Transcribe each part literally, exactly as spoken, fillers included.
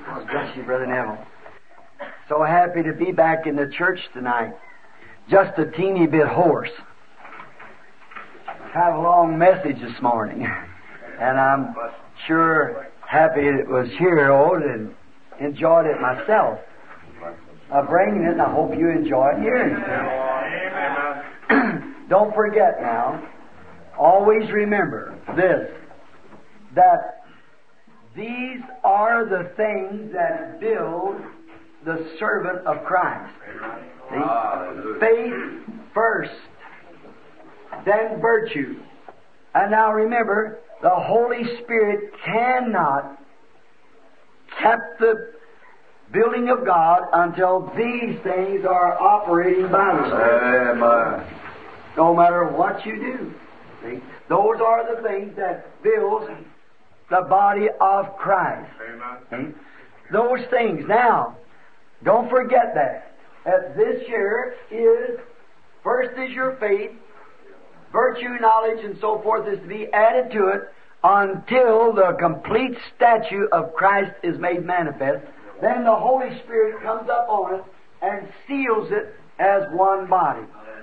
God bless you, Brother Neville. So happy to be back in the church tonight. Just a teeny bit hoarse. Kind of a long message this morning. And I'm sure happy it was here, old, and enjoyed it myself. Uh, bringing it, and I hope you enjoyed hearing it. Don't forget now, always remember this, that these are the things that build the servant of Christ. See? Faith first, then virtue. And now remember, the Holy Spirit cannot keep the building of God until these things are operating by the Spirit. Amen. No matter what you do. See? Those are the things that build the body of Christ. Amen. See? Those things. Now, don't forget that. That this year is, first is your faith, virtue, knowledge, and so forth is to be added to it until the complete statue of Christ is made manifest. Then the Holy Spirit comes up on it and seals it as one body.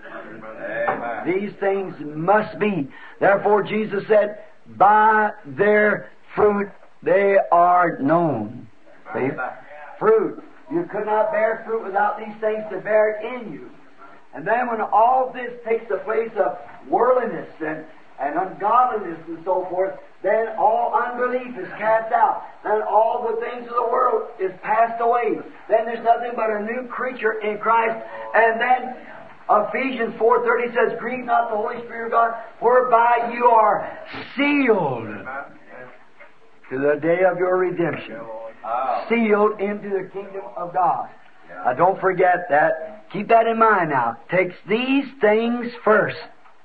Amen. These things must be. Therefore Jesus said, by their fruit they are known. See? Fruit. You could not bear fruit without these things to bear it in you. And then when all this takes the place of worldliness and, and ungodliness and so forth, then all unbelief is cast out. Then all the things of the world is passed away. Then there's nothing but a new creature in Christ. And then Ephesians four thirty says, grieve not the Holy Spirit of God, whereby you are sealed to the day of your redemption. Sealed into the kingdom of God. Now don't forget that. Keep that in mind now. Takes these things first.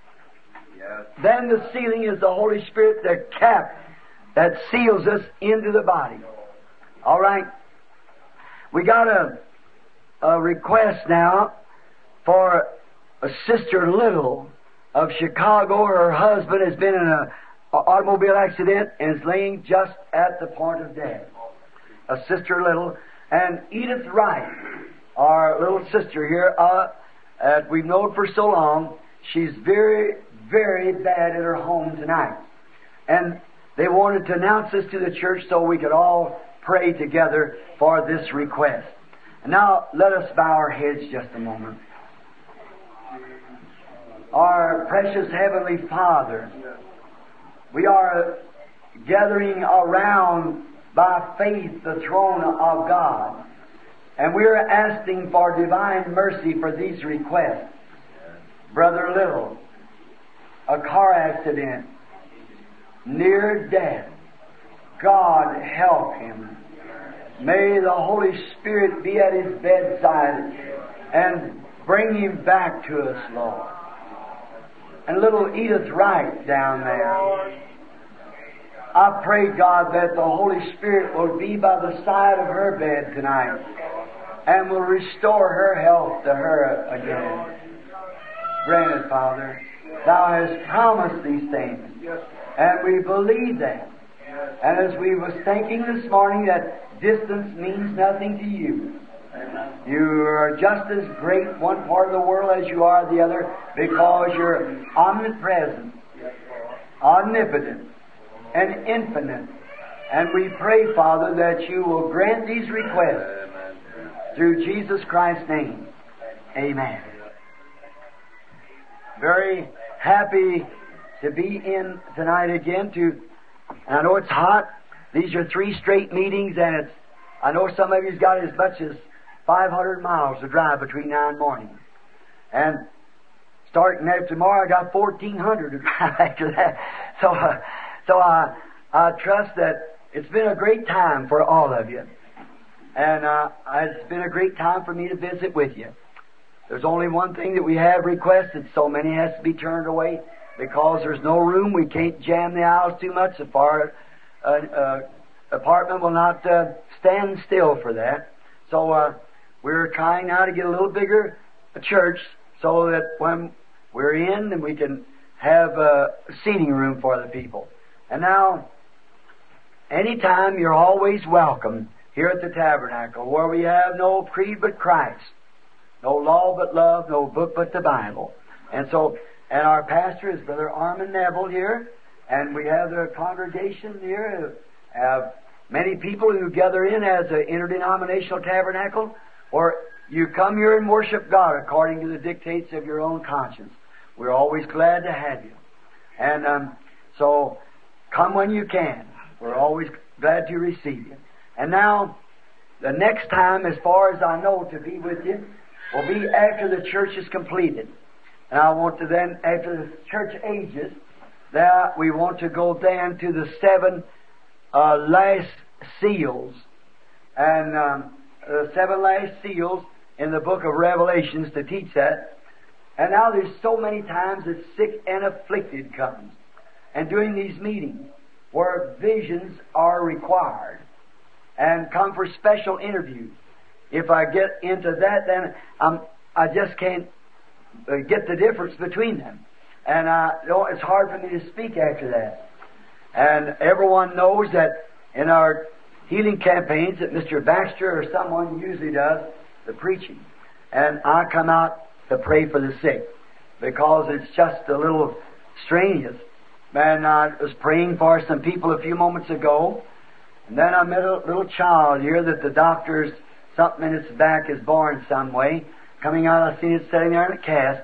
Then the sealing is the Holy Spirit, the cap that seals us into the body. All right. We got a, a request now for a Sister Little of Chicago. Her husband has been in an automobile accident and is laying just at the point of death. A Sister Little. And Edith Wright, our little sister here, uh, that we've known for so long, she's very, very bad at her home tonight. And they wanted to announce this to the church so we could all pray together for this request. And now let us bow our heads just a moment. Our precious Heavenly Father, we are gathering around by faith the throne of God. And we're asking for divine mercy for these requests. Brother Little, a car accident, near death. God help him. May the Holy Spirit be at his bedside and bring him back to us, Lord. And little Edith Wright down there. I pray, God, that the Holy Spirit will be by the side of her bed tonight and will restore her health to her again. Grant it, Father. Thou hast promised these things, and we believe that. And as we was thinking this morning that distance means nothing to you. You are just as great one part of the world as you are the other because you're omnipresent, omnipotent, and infinite. And we pray, Father, that you will grant these requests through Jesus Christ's name. Amen. Very happy to be in tonight again. To, and I know it's hot. These are three straight meetings, and it's. I know some of you's got as much as five hundred miles to drive between now and morning. And starting after tomorrow, I got fourteen hundred to drive after that. So. Uh, So I, I trust that it's been a great time for all of you. And uh, it's been a great time for me to visit with you. There's only one thing that we have requested. So many has to be turned away because there's no room. We can't jam the aisles too much. The far uh, uh, apartment will not uh, stand still for that. So uh, we're trying now to get a little bigger church so that when we're in, then we can have a seating room for the people. And now, anytime, you're always welcome here at the tabernacle, where we have no creed but Christ, no law but love, no book but the Bible. And so, and our pastor is Brother Armand Neville here, and we have the congregation here, have many people who gather in as an interdenominational tabernacle, or you come here and worship God according to the dictates of your own conscience. We're always glad to have you. And um, so, come when you can. We're always glad to receive you. And now, the next time, as far as I know, to be with you, will be after the church is completed. And I want to then, after the church ages, that we want to go then to the seven uh, last seals. And um, the seven last seals in the book of Revelations to teach that. And now there's so many times that sick and afflicted comes. And during these meetings, where visions are required, and come for special interviews. If I get into that, then I'm, I just can't uh, get the difference between them. And I, you know, it's hard for me to speak after that. And everyone knows that in our healing campaigns that Mister Baxter or someone usually does the preaching. And I come out to pray for the sick, because it's just a little strenuous. And I was praying for some people a few moments ago, and then I met a little child here that the doctor's something in its back is born some way. Coming out, I seen it sitting there in a cast.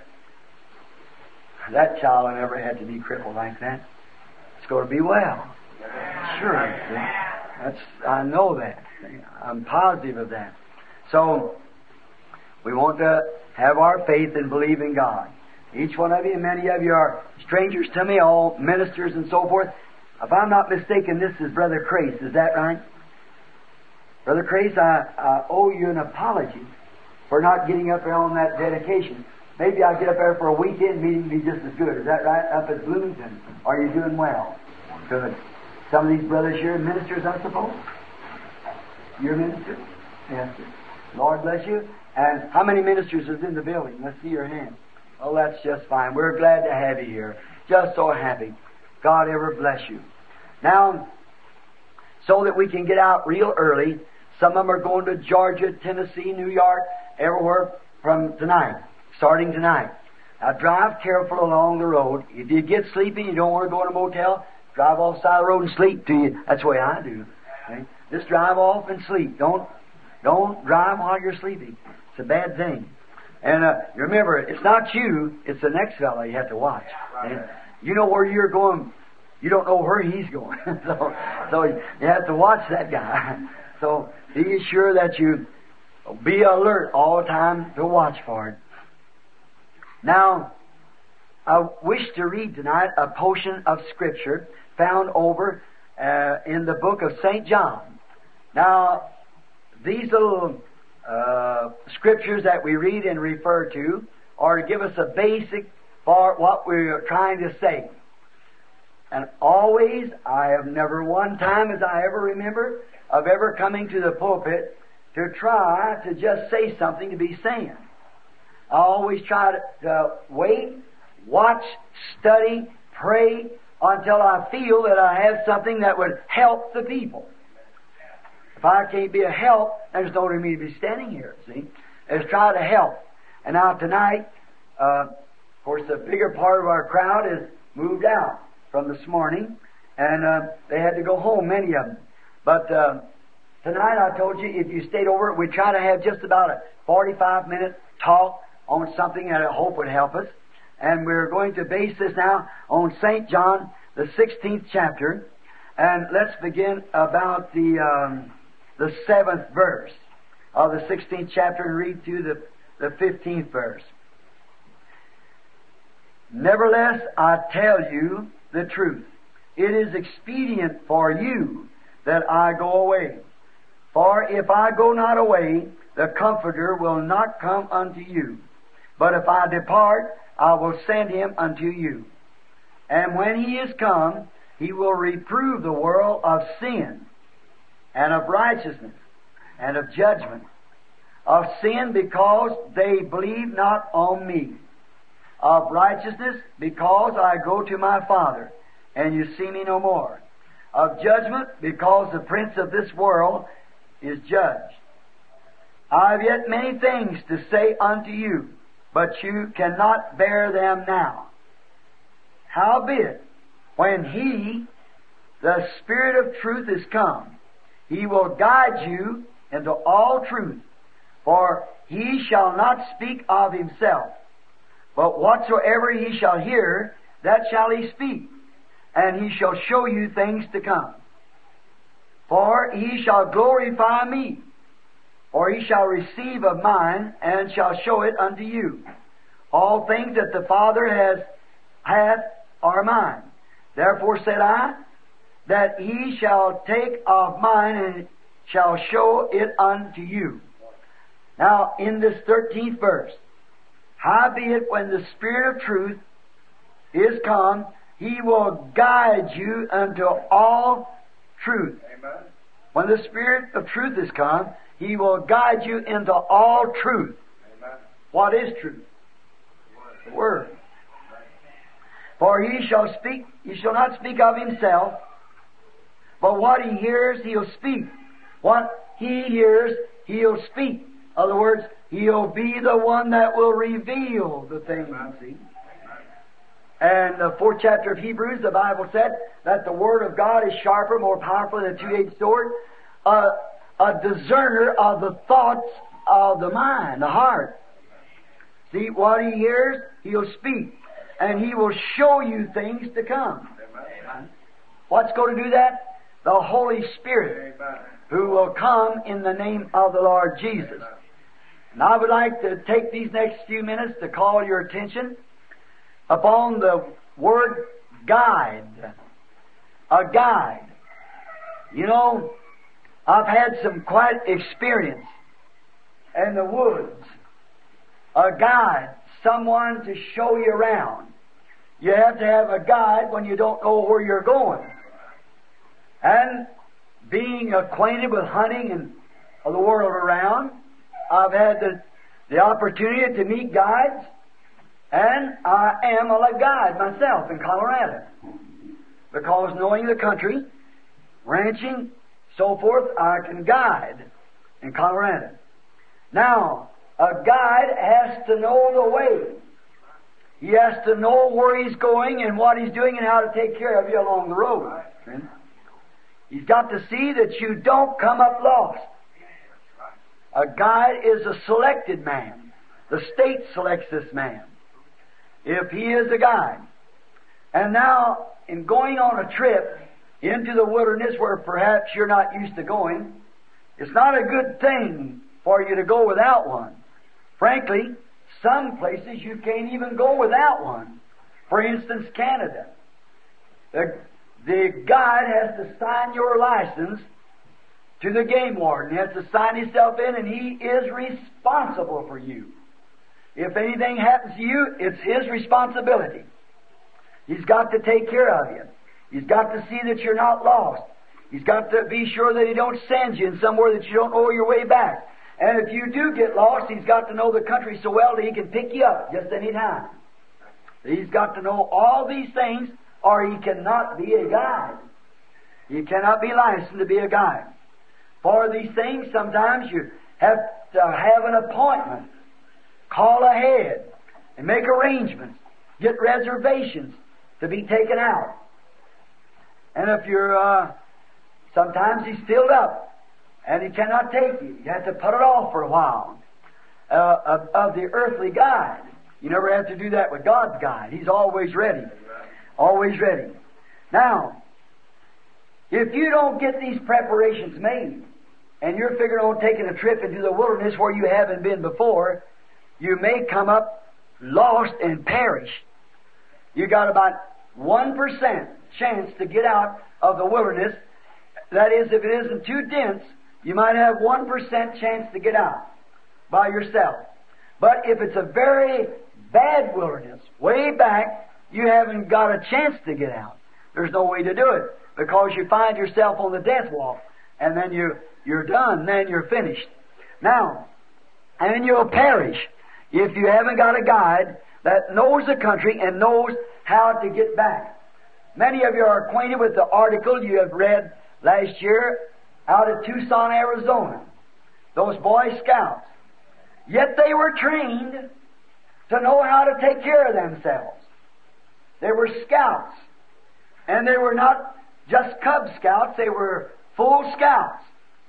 That child never had to be crippled like that. It's going to be well. Sure. See? That's, I know that. I'm positive of that. So, we want to have our faith and believe in God. Each one of you, many of you are strangers to me, all ministers and so forth. If I'm not mistaken, this is Brother Crace. Is that right? Brother Crace, I, I owe you an apology for not getting up there on that dedication. Maybe I'll get up there for a weekend meeting and be just as good. Is that right? Up at Bloomington. Are you doing well? Good. Some of these brothers here are ministers, I suppose? You're a minister? Yes, sir. Lord bless you. And how many ministers is in the building? Let's see your hand. Oh, that's just fine. We're glad to have you here. Just so happy. God ever bless you. Now, so that we can get out real early, some of them are going to Georgia, Tennessee, New York, everywhere from tonight, starting tonight. Now, drive careful along the road. If you get sleepy, you don't want to go in a motel, drive off the side of the road and sleep. Do you? That's the way I do. Okay? Just drive off and sleep. Don't, don't drive while you're sleeping. It's a bad thing. And uh, remember, it's not you, it's the next fellow you have to watch. And you know where you're going, you don't know where he's going. so so you have to watch that guy. So be sure that you be alert all the time to watch for it. Now, I wish to read tonight a portion of Scripture found over uh, in the book of Saint John. Now, these little Uh, scriptures that we read and refer to are to give us a basic for what we're trying to say. And always, I have never one time as I ever remember of ever coming to the pulpit to try to just say something to be saying. I always try to, to wait, watch, study, pray until I feel that I have something that would help the people. If I can't be a help, there's no reason me to be standing here, see? Let's try to help. And now tonight, uh, of course, the bigger part of our crowd is moved out from this morning, and uh, they had to go home, many of them. But uh, tonight, I told you, if you stayed over, we'd try to have just about a forty-five minute talk on something that I hope would help us. And we're going to base this now on Saint John, the sixteenth chapter. And let's begin about the... Um, the seventh verse of the sixteenth chapter and read through the, the fifteenth verse. Nevertheless, I tell you the truth. It is expedient for you that I go away. For if I go not away, the Comforter will not come unto you. But if I depart, I will send him unto you. And when he is come, he will reprove the world of sin, and of righteousness, and of judgment. Of sin, because they believe not on me. Of righteousness, because I go to my Father, and you see me no more. Of judgment, because the prince of this world is judged. I have yet many things to say unto you, but you cannot bear them now. Howbeit, when He, the Spirit of truth, is come, He will guide you into all truth. For He shall not speak of Himself, but whatsoever He shall hear, that shall He speak, and He shall show you things to come. For He shall glorify Me, for He shall receive of mine, and shall show it unto you. All things that the Father has hath are mine. Therefore said I, that He shall take of mine, and shall show it unto you. Now, in this thirteenth verse, howbeit when the Spirit of truth is come, He will guide you unto all truth. Amen. When the Spirit of truth is come, He will guide you into all truth. Amen. What is truth? The Word. For He shall speak, He shall not speak of Himself, but what He hears, He'll speak. What He hears, He'll speak. In other words, He'll be the one that will reveal the things you see. And the fourth chapter of Hebrews, the Bible said that the Word of God is sharper, more powerful than a two-edged sword, uh, a discerner of the thoughts of the mind, the heart. See, what He hears, He'll speak. And He will show you things to come. Amen. What's going to do that? The Holy Spirit, Amen, who will come in the name of the Lord Jesus. Amen. And I would like to take these next few minutes to call your attention upon the word guide. A guide. You know, I've had some quite experience in the woods. A guide. Someone to show you around. You have to have a guide when you don't know where you're going. And being acquainted with hunting and the world around, I've had the, the opportunity to meet guides, and I am a guide myself in Colorado. Because knowing the country, ranching, so forth, I can guide in Colorado. Now, a guide has to know the way. He has to know where he's going and what he's doing and how to take care of you along the road. He's got to see that you don't come up lost. A guide is a selected man. The state selects this man, if he is a guide. And now, in going on a trip into the wilderness where perhaps you're not used to going, it's not a good thing for you to go without one. Frankly, some places you can't even go without one. For instance, Canada. The, the guide has to sign your license to the game warden. He has to sign himself in, and he is responsible for you. If anything happens to you, it's his responsibility. He's got to take care of you. He's got to see that you're not lost. He's got to be sure that he don't send you in somewhere that you don't know your way back. And if you do get lost, He's got to know the country so well that He can pick you up just any time. He's got to know all these things, or He cannot be a guide. You cannot be licensed to be a guide. For these things, sometimes you have to have an appointment. Call ahead and make arrangements. Get reservations to be taken out. And if you're, uh, sometimes He's filled up, and He cannot take you. You have to put it off for a while. Uh, of, of the earthly guide. You never have to do that with God's guide. He's always ready. Always ready. Now, if you don't get these preparations made, and you're figuring on taking a trip into the wilderness where you haven't been before, you may come up lost and perish. You got about one percent chance to get out of the wilderness. That is, if it isn't too dense, you might have one percent chance to get out by yourself. But if it's a very bad wilderness, way back, you haven't got a chance to get out. There's no way to do it, because you find yourself on the death walk, and then you, you're done, then you're finished. Now, and you'll perish if you haven't got a guide that knows the country and knows how to get back. Many of you are acquainted with the article you have read last year out of Tucson, Arizona. Those Boy Scouts. Yet they were trained to know how to take care of themselves. They were scouts. And they were not just Cub Scouts, they were full scouts.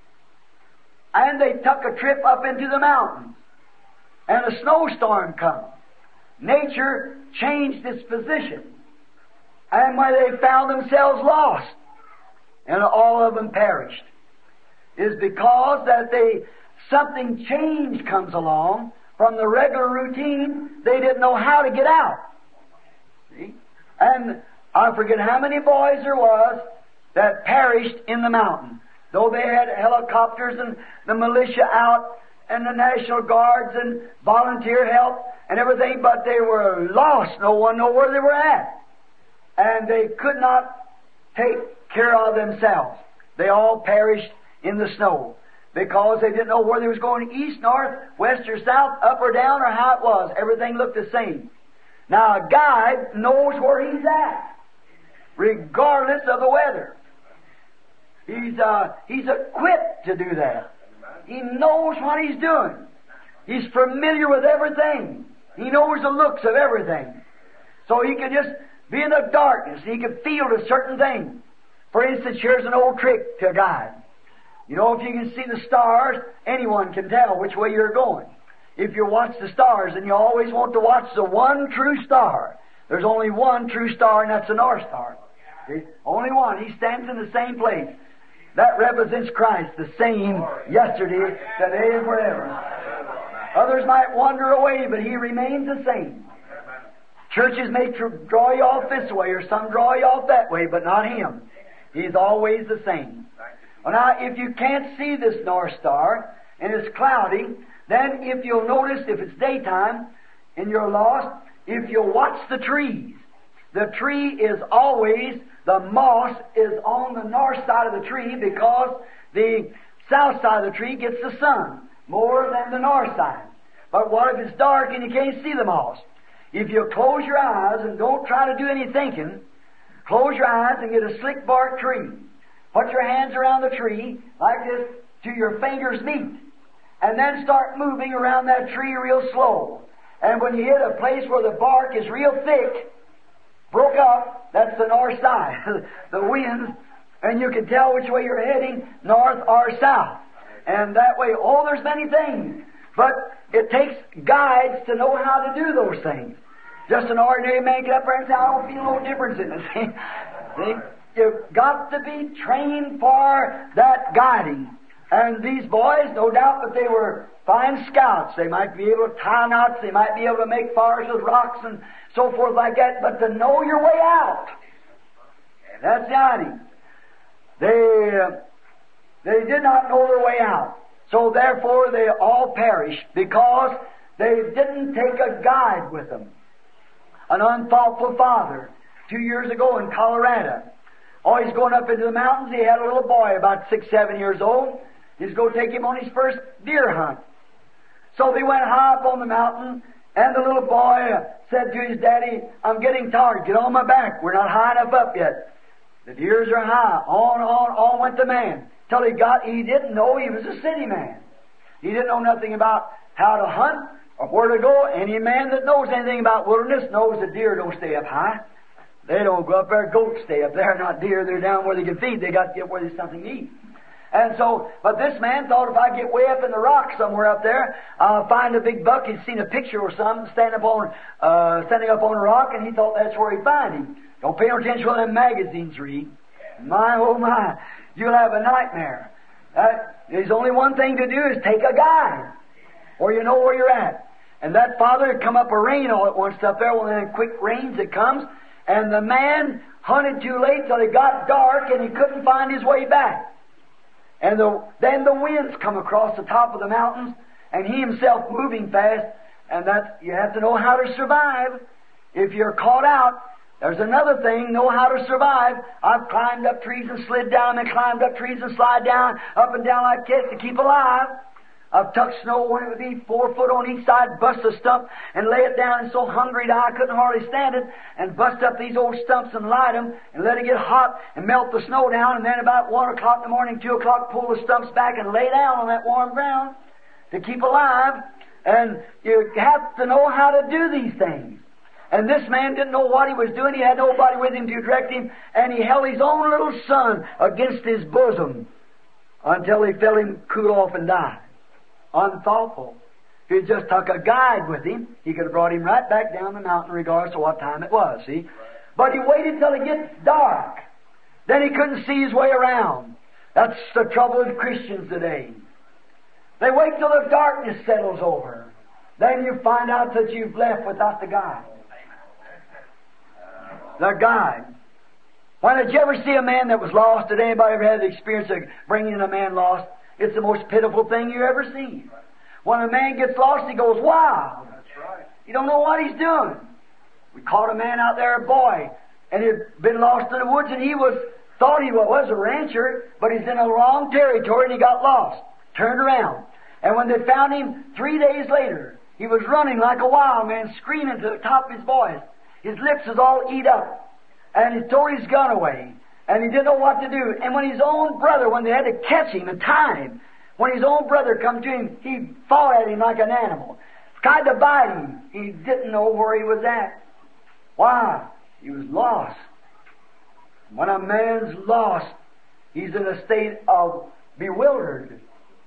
And they took a trip up into the mountains. And a snowstorm come. Nature changed its position. And when they found themselves lost, and all of them perished, is because that they something change comes along from the regular routine. They didn't know how to get out. See? And I forget how many boys there was that perished in the mountain. Though they had helicopters and the militia out and the National Guards and volunteer help and everything, but they were lost. No one knew where they were at. And they could not take care of themselves. They all perished in the snow because they didn't know where they was going, east, north, west, or south, up or down, or how it was. Everything looked the same. Now, a guide knows where he's at, regardless of the weather. He's uh, he's equipped to do that. He knows what he's doing. He's familiar with everything. He knows the looks of everything. So he can just be in the darkness. He can feel a certain thing. For instance, here's an old trick to a guide. You know, if you can see the stars, anyone can tell which way you're going. If you watch the stars, and you always want to watch the one true star. There's only one true star, and that's the North Star. See? Only one. He stands in the same place. That represents Christ, the same yesterday, today, and forever. Others might wander away, but He remains the same. Churches may tr- draw you off this way, or some draw you off that way, but not Him. He's always the same. Well, now, if you can't see this North Star, and it's cloudy, then if you'll notice, if it's daytime, and you're lost, if you'll watch the trees, the tree is always, the moss is on the north side of the tree because the south side of the tree gets the sun more than the north side. But what if it's dark and you can't see the moss? If you close your eyes and don't try to do any thinking, close your eyes and get a slick bark tree. Put your hands around the tree like this to your fingers meet. And then start moving around that tree real slow. And when you hit a place where the bark is real thick, broke up, that's the north side. The winds, and you can tell which way you're heading, north or south. And that way, oh, there's many things. But it takes guides to know how to do those things. Just an ordinary man get up there and say, I don't feel no difference in it. See? See? You've got to be trained for that guiding. And these boys, no doubt that they were fine scouts. They might be able to tie knots. They might be able to make fires with rocks and so forth like that. But to know your way out, that's the idea. They, uh, they did not know their way out. So therefore they all perished because they didn't take a guide with them. An unthoughtful father, two years ago in Colorado, oh, he's going up into the mountains. He had a little boy about six, seven years old. He's going to take him on his first deer hunt. So they went high up on the mountain, and the little boy said to his daddy, I'm getting tired. Get on my back. We're not high enough up yet. The deers are high. On, on, on went the man. Till he got, he didn't know he was a city man. He didn't know nothing about how to hunt or where to go. Any man that knows anything about wilderness knows that deer don't stay up high. They don't go up there. Goats stay up there, not deer. They're down where they can feed. They got to get where there's something to eat. And so, but this man thought if I get way up in the rock somewhere up there, I'll find a big buck. He'd seen a picture or something standing up on, uh, standing up on a rock, and he thought that's where he'd find him. Don't pay no attention to what them magazines read. My, oh my, you'll have a nightmare. Uh, there's only one thing to do is take a guide, or you know where you're at. And that father had come up a rain all at once up there. Well, then quick rains it comes, and the man hunted too late till it got dark, and he couldn't find his way back. And the, then the winds come across the top of the mountains, and he himself moving fast, and that you have to know how to survive. If you're caught out, there's another thing, know how to survive. I've climbed up trees and slid down, and climbed up trees and slid down, up and down like this to keep alive. I've tucked snow when it would be four foot on each side, bust a stump and lay it down, and so hungry that I couldn't hardly stand it, and bust up these old stumps and light them and let it get hot and melt the snow down, and then about one o'clock in the morning, two o'clock, pull the stumps back and lay down on that warm ground to keep alive. And you have to know how to do these things. And this man didn't know what he was doing. He had nobody with him to direct him, and he held his own little son against his bosom until he felt him cool off and die. Unthoughtful. If he'd just took a guide with him, he could have brought him right back down the mountain regardless of what time it was, see? But he waited till it gets dark. Then he couldn't see his way around. That's the trouble with Christians today. They wait till the darkness settles over. Then you find out that you've left without the guide. The guide. Why, did you ever see a man that was lost? Did anybody ever have the experience of bringing a man lost? It's the most pitiful thing you ever see. When a man gets lost, he goes wild. That's right. You don't know what he's doing. We caught a man out there, a boy, and he'd been lost in the woods, and he was thought he was a rancher, but he's in a wrong territory, and he got lost. Turned around. And when they found him three days later, he was running like a wild man, screaming to the top of his voice. His lips was all eat up. And he tore his gun away. And he didn't know what to do. And when his own brother, when they had to catch him and tie him, when his own brother come to him, he fought at him like an animal. Tried to bite him. He didn't know where he was at. Why? He was lost. When a man's lost, he's in a state of bewildered.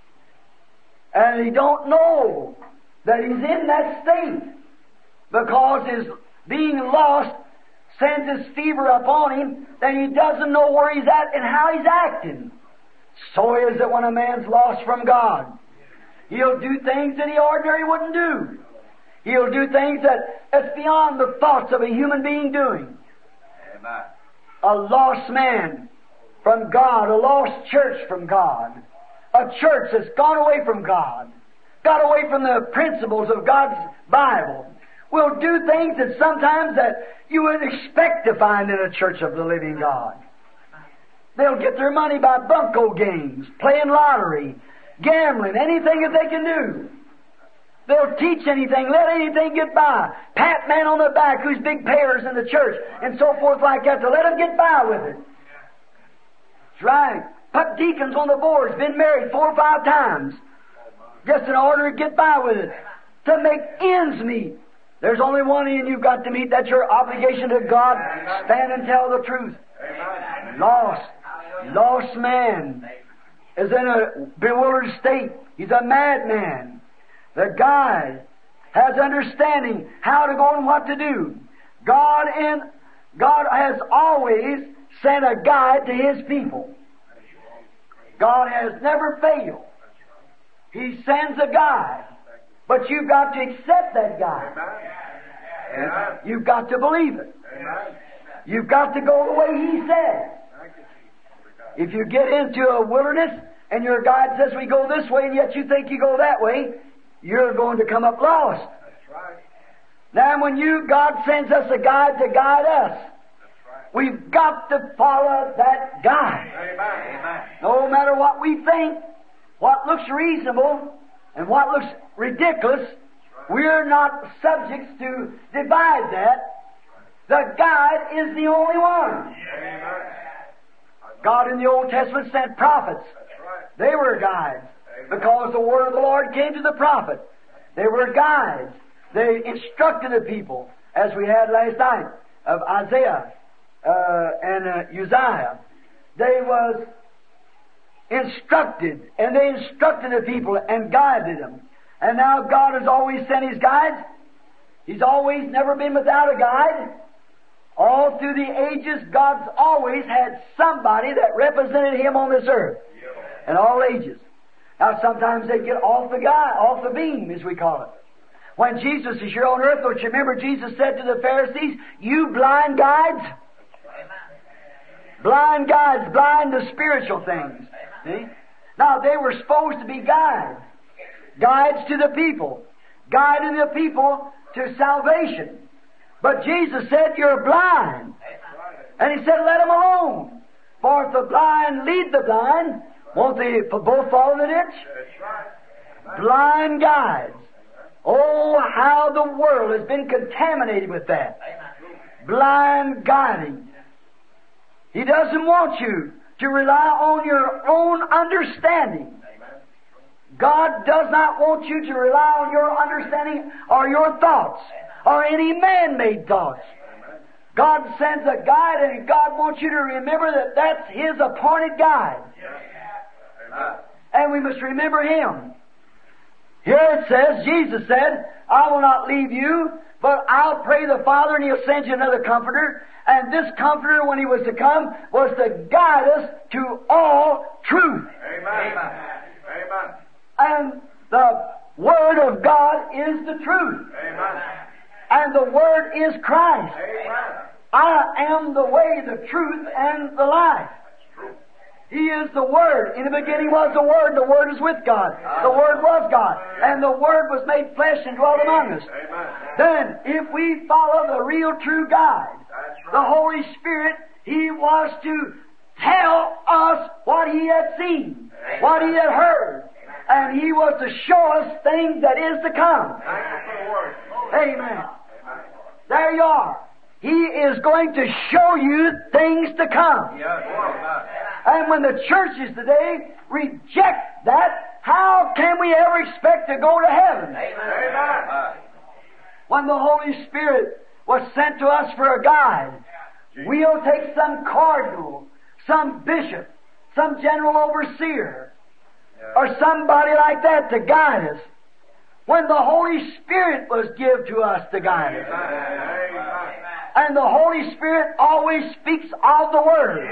And he don't know that he's in that state, because his being lost sends his fever upon him, that he doesn't know where he's at and how he's acting. So is it when a man's lost from God. He'll do things that he ordinarily wouldn't do. He'll do things that that's beyond the thoughts of a human being doing. Amen. A lost man from God, a lost church from God, a church that's gone away from God, got away from the principles of God's Bible, will do things that sometimes that you wouldn't expect to find in a church of the living God. They'll get their money by bunco games, playing lottery, gambling, anything that they can do. They'll teach anything, let anything get by. Pat man on the back who's big payers in the church, and so forth like that, to let them get by with it. That's right. Put deacons on the boards, been married four or five times, just in order to get by with it, to make ends meet. There's only one end you've got to meet. That's your obligation to God. Stand and tell the truth. Lost, lost man is in a bewildered state. He's a madman. The guide has understanding how to go and what to do. God in God has always sent a guide to His people. God has never failed. He sends a guide. But you've got to accept that guide. Amen. You've got to believe it. Amen. You've got to go the way He says. If you get into a wilderness and your guide says we go this way and yet you think you go that way, you're going to come up lost. That's right. Now when you, God sends us a guide to guide us, we've got to follow that guide. Amen. No matter what we think, what looks reasonable, and what looks ridiculous, we're not subjects to divide that. The guide is the only one. Amen. God in the Old Testament sent prophets. That's right. They were guides, because the word of the Lord came to the prophet. They were guides. They instructed the people, as we had last night of Isaiah uh, and uh, Uzziah. They was instructed, and they instructed the people and guided them. And now God has always sent His guides. He's always never been without a guide. All through the ages, God's always had somebody that represented Him on this earth. In all ages. Now sometimes they get off the guide, off the beam, as we call it. When Jesus is here on earth, don't you remember Jesus said to the Pharisees, "You blind guides." Blind guides, blind to spiritual things. See? Now they were supposed to be guides. Guides to the people. Guiding the people to salvation. But Jesus said, "You're blind." And He said, "Let them alone. For if the blind lead the blind, won't they both fall in the ditch?" Blind guides. Oh, how the world has been contaminated with that. Blind guiding. He doesn't want you to rely on your own understanding. God does not want you to rely on your understanding or your thoughts or any man-made thoughts. God sends a guide, and God wants you to remember that that's His appointed guide. And we must remember Him. Here it says, Jesus said, I will not leave you, but I'll pray the Father, and He'll send you another Comforter. And this Comforter, when He was to come, was to guide us to all truth. Amen. Amen. And the Word of God is the truth. Amen. And the Word is Christ. Amen. I am the way, the truth, and the life. He is the Word. In the beginning was the Word, and the Word is with God. The Word was God. And the Word was made flesh and dwelt among us. Then, if we follow the real true guide, the Holy Spirit, He was to tell us what He had seen, what He had heard. And He was to show us things that is to come. Amen. There you are. He is going to show you things to come. And when the churches today reject that, how can we ever expect to go to heaven? Amen. When the Holy Spirit was sent to us for a guide, we'll take some cardinal, some bishop, some general overseer, or somebody like that to guide us, when the Holy Spirit was given to us to guide us. Amen. And the Holy Spirit always speaks of the Word.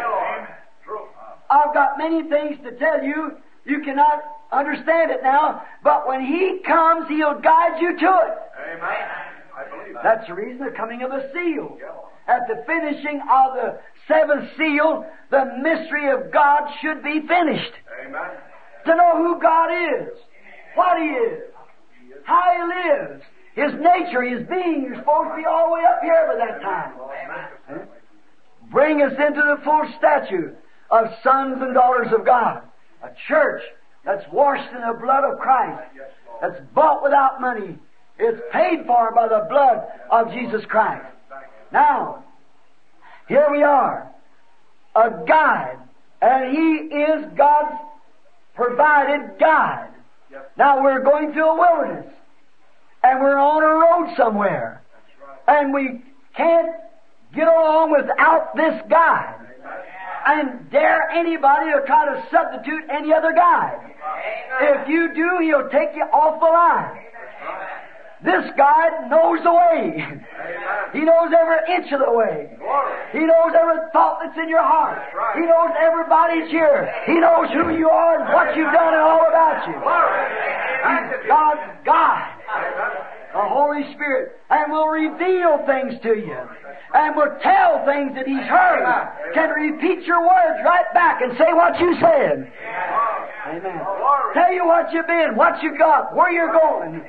I've got many things to tell you. You cannot understand it now, but when He comes, He'll guide you to it. Amen. I believe that. That's the reason the coming of the seal. At the finishing of the seventh seal, the mystery of God should be finished. Amen. To know who God is, what He is, how He lives, His nature, His being. You're supposed to be all the way up here by that time. Amen. Bring us into the full stature of sons and daughters of God. A church that's washed in the blood of Christ, that's bought without money. It's paid for by the blood of Jesus Christ. Now, here we are, a guide, and He is God's provided guide. Now we're going through a wilderness, and we're on a road somewhere, and we can't get along without this guide. And dare anybody to try to substitute any other guide. If you do, he'll take you off the line. This guide knows the way. He knows every inch of the way. He knows every thought that's in your heart. He knows everybody's here. He knows who you are and what you've done and all about you. He's God's guide, the Holy Spirit, and will reveal things to you, and will tell things that He's heard, can repeat your words right back and say what you said. Amen. Tell you what you've been, what you got, where you're going.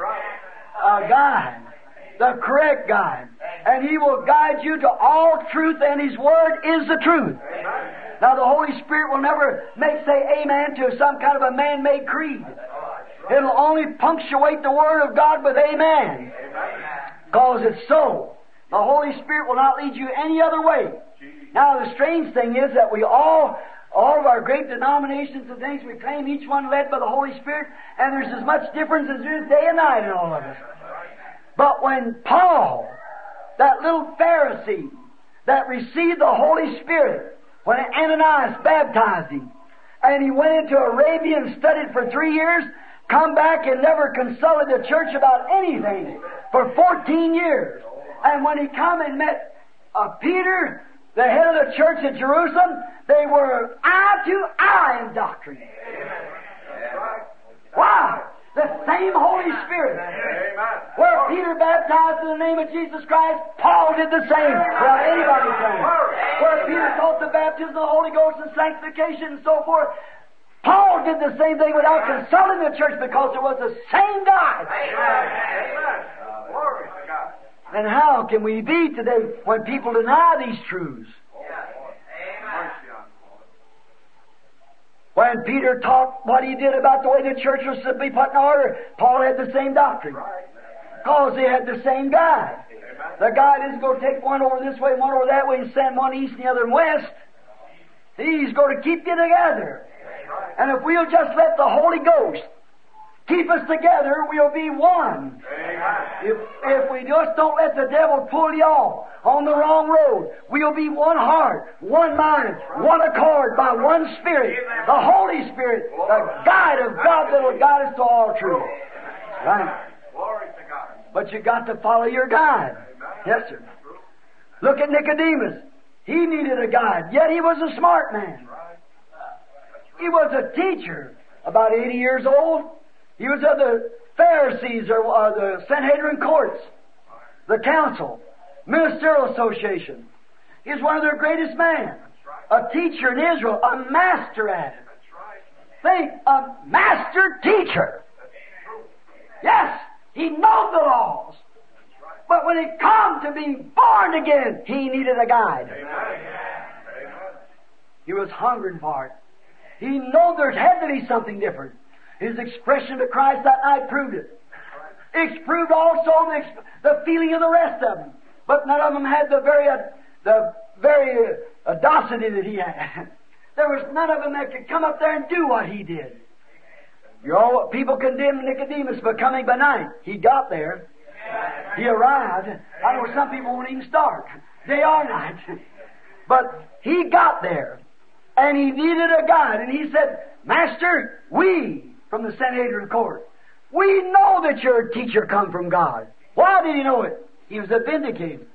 A guide, the correct guide, and He will guide you to all truth, and His Word is the truth. Now the Holy Spirit will never make say amen to some kind of a man-made creed. It'll only punctuate the Word of God with amen, because it's so. The Holy Spirit will not lead you any other way. Now the strange thing is that we all, all of our great denominations and things, we claim each one led by the Holy Spirit, and there's as much difference as there is day and night in all of us. But when Paul, that little Pharisee that received the Holy Spirit, when Ananias baptized him, and he went into Arabia and studied for three years, come back and never consulted the church about anything for fourteen years. And when he come and met uh, Peter, the head of the church at Jerusalem, they were eye to eye in doctrine. Wow! The same Holy Spirit. Where Peter baptized in the name of Jesus Christ, Paul did the same without anybody saying. Where Peter taught the baptism of the Holy Ghost and sanctification and so forth, Paul did the same thing without consulting the church, because it was the same God. Then how can we be today when people deny these truths? When And Peter taught what he did about the way the church was to be put in order. Paul had the same doctrine. Because they had the same guide. The guide isn't going to take one over this way, one over that way, and send one east and the other west. He's going to keep you together. And if we'll just let the Holy Ghost keep us together, we'll be one. If, if we just don't let the devil pull you off on the wrong road, we'll be one heart, one mind, one accord, by one Spirit, the Holy Spirit, the guide of God that will guide us to all truth. Right? But you got to follow your guide. Yes, sir. Look at Nicodemus. He needed a guide, yet he was a smart man. He was a teacher, about eighty years old. He was of the Pharisees, or uh, the Sanhedrin courts, the council, ministerial association. He's one of their greatest men. A teacher in Israel, a master at it. Think, a master teacher. Yes, he knows the laws. But when it come to being born again, he needed a guide. He was hungering for it. He knew there had to be something different. His expression to Christ that night proved it. It proved also the, the feeling of the rest of them. But none of them had the very, uh, the very uh, audacity that he had. There was none of them that could come up there and do what he did. You know, people condemned Nicodemus for coming by night. He got there. He arrived. I know some people won't even start. Day or night. But he got there. And he needed a guide. And he said, Master, we, from the Sanhedrin court, we know that your teacher come from God. Why did he know it? He was a vindicator.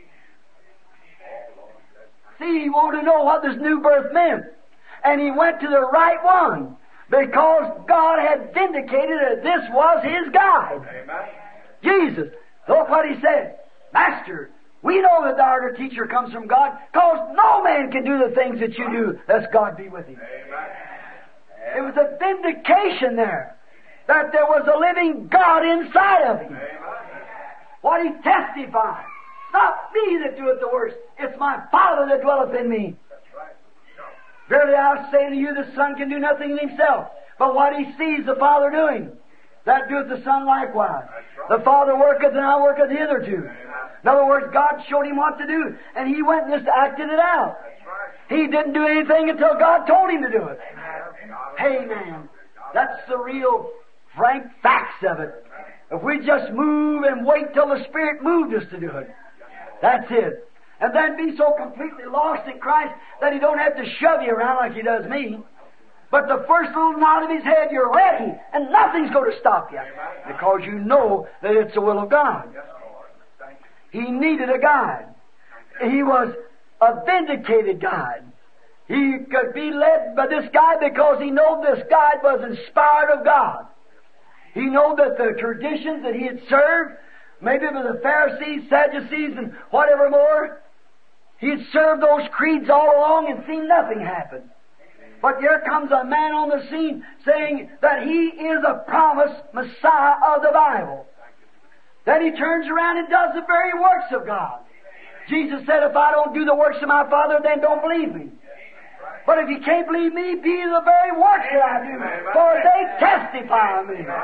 See, he wanted to know what this new birth meant. And he went to the right one. Because God had vindicated that this was his guide. Amen. Jesus. Look what he said. Master, we know that our teacher comes from God, because no man can do the things that you do, lest God be with him. Amen. It was a vindication there, that there was a living God inside of him. Amen. What he testified. It's not me that doeth the works, it's my Father that dwelleth in me. Verily I say to you, the Son can do nothing in himself, but what he sees the Father doing, that doeth the Son likewise. Right. The Father worketh, and I worketh hitherto. In other words, God showed him what to do, and he went and just acted it out. Right. He didn't do anything until God told him to do it. Amen. Amen. That's the real frank facts of it. If we just move and wait till the Spirit moved us to do it, that's it. And then be so completely lost in Christ that he don't have to shove you around like he does me. But the first little nod of his head, you're ready, and nothing's going to stop you. Because you know that it's the will of God. He needed a guide. He was a vindicated guide. He could be led by this guide because he knew this guide was inspired of God. He knew that the traditions that he had served, maybe with the Pharisees, Sadducees, and whatever more, he had served those creeds all along and seen nothing happen. But here comes a man on the scene saying that he is a promised Messiah of the Bible. Then he turns around and does the very works of God. Jesus said, if I don't do the works of my Father, then don't believe me. But if you can't believe me, be the very works that I do, for they testify of me.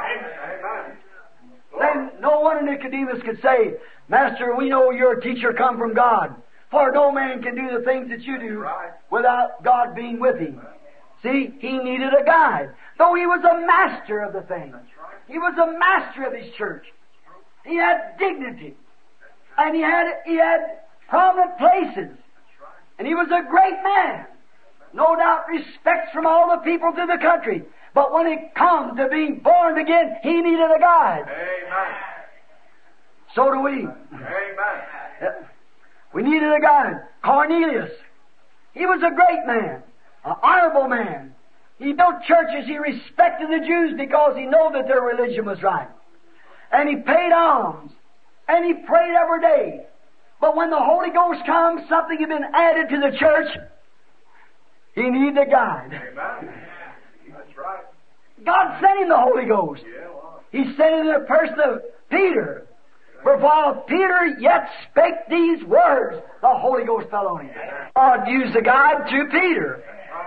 Then no wonder Nicodemus could say, Master, we know your teacher come from God, for no man can do the things that you do without God being with him. See, he needed a guide. Though he was a master of the thing. He was a master of his church. He had dignity. And he had, he had prominent places. And he was a great man. No doubt respect from all the people through the country. But when it comes to being born again, he needed a guide. Amen. So do we. Amen. We needed a guide. Cornelius. He was a great man. An honorable man. He built churches. He respected the Jews because he knew that their religion was right. And he paid alms. And he prayed every day. But when the Holy Ghost comes, something had been added to the church. He needed a guide. Amen. That's right. God sent him the Holy Ghost. He sent it in the person of Peter. For while Peter yet spake these words, the Holy Ghost fell on him. God used the guide through Peter.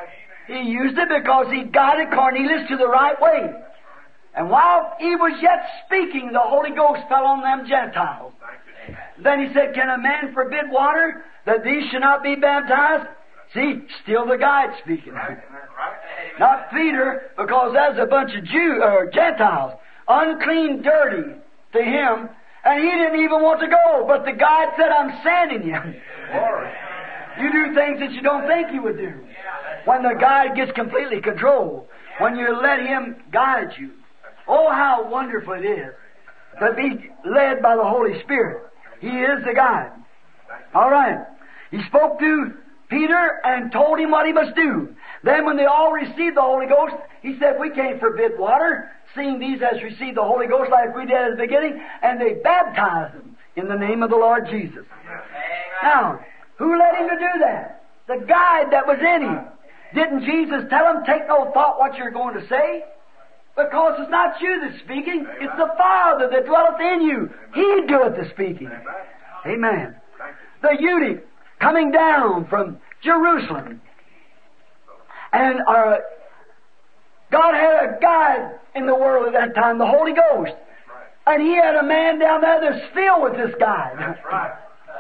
He used it because he guided Cornelius to the right way. And while he was yet speaking, the Holy Ghost fell on them Gentiles. Then he said, can a man forbid water that these should not be baptized? See, still the guide speaking. Not Peter, because that's a bunch of Jew or Gentiles, unclean, dirty to him, and he didn't even want to go. But the guide said, I'm sending you. You do things that you don't think you would do. When the guide gets completely controlled, when you let him guide you. Oh, how wonderful it is to be led by the Holy Spirit. He is the guide. All right. He spoke to Peter and told him what he must do. Then when they all received the Holy Ghost, he said, we can't forbid water, seeing these has received the Holy Ghost like we did at the beginning, and they baptized them in the name of the Lord Jesus. Amen. Now, who led him to do that? The guide that was in him. Didn't Jesus tell him, take no thought what you're going to say? Because it's not you that's speaking, Amen. It's the Father that dwelleth in you. He doeth the speaking. Amen. Amen. The eunuch coming down from Jerusalem. And uh, God had a guide in the world at that time, the Holy Ghost. And He had a man down there that's filled with this guide. That's right.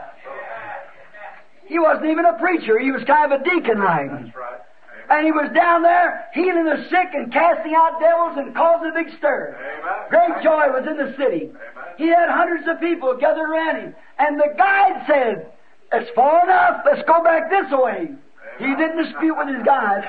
He wasn't even a preacher. He was kind of a deacon like. That's right. And he was down there healing the sick and casting out devils and causing a big stir. Amen. Great joy was in the city. Amen. He had hundreds of people gathered around him. And the guide said, it's far enough. Let's go back this way. Amen. He didn't dispute with his guide.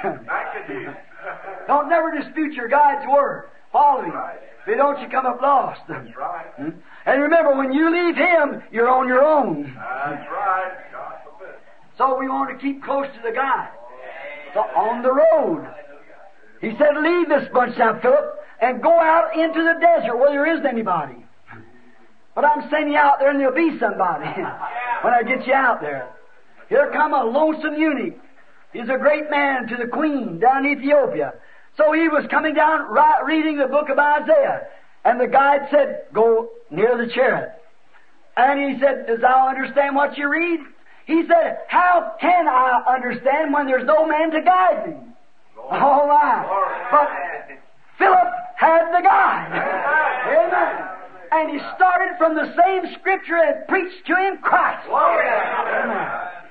Don't never dispute your guide's word. Follow him. Right. If you don't, you come up lost. That's right. Hmm? And remember, when you leave him, you're on your own. That's right. God forbid. So we want to keep close to the guide. So on the road, he said, leave this bunch now, Philip, and go out into the desert where there isn't anybody. But I'm sending you out there and there'll be somebody when I get you out there. Here come a lonesome eunuch. He's a great man to the queen down in Ethiopia. So he was coming down right, reading the book of Isaiah. And the guide said, go near the chariot. And he said, does thou understand what you read? He said, how can I understand when there's no man to guide me? All right. But Philip had the guide. Amen. And he started from the same scripture and preached to him Christ. Amen.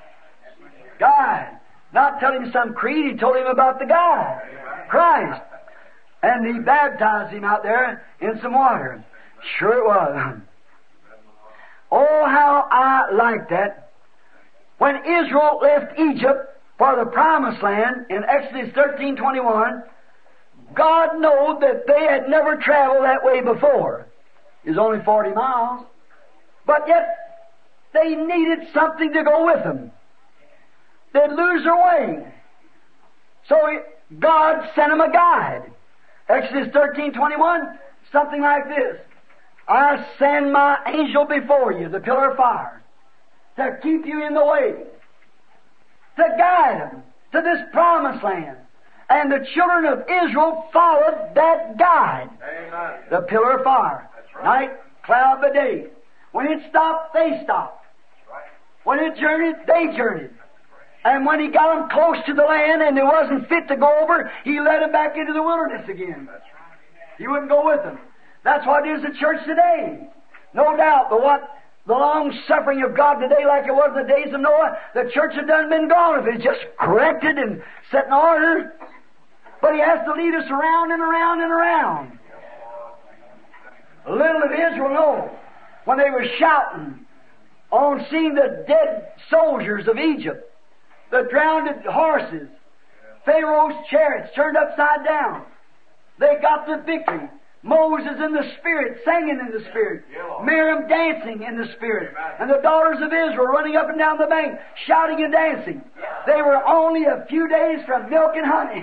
God. Not telling him some creed, he told him about the God, Christ. And he baptized him out there in some water. Sure it was. Oh, how I like that. When Israel left Egypt for the Promised Land in Exodus thirteen twenty-one, God knew that they had never traveled that way before. It was only forty miles. But yet, they needed something to go with them. They'd lose their way. So God sent them a guide. Exodus thirteen twenty-one, something like this. I send my angel before you, the pillar of fire, to keep you in the way, to guide them to this promised land. And the children of Israel followed that guide. Amen. The pillar of fire. That's right. Night, cloud by day. When it stopped, they stopped. That's right. When it journeyed, they journeyed. And when he got them close to the land and it wasn't fit to go over, he led them back into the wilderness again. That's right. He wouldn't go with them. That's what is the church today. No doubt. But what the long suffering of God today, like it was in the days of Noah, the church had done been gone if it's just corrected and set in order. But he has to lead us around and around and around. Little did Israel know when they were shouting on seeing the dead soldiers of Egypt, the drowned horses, Pharaoh's chariots turned upside down. They got the victory. Moses in the Spirit, singing in the Spirit. Miriam dancing in the Spirit. And the daughters of Israel running up and down the bank, shouting and dancing. They were only a few days from milk and honey.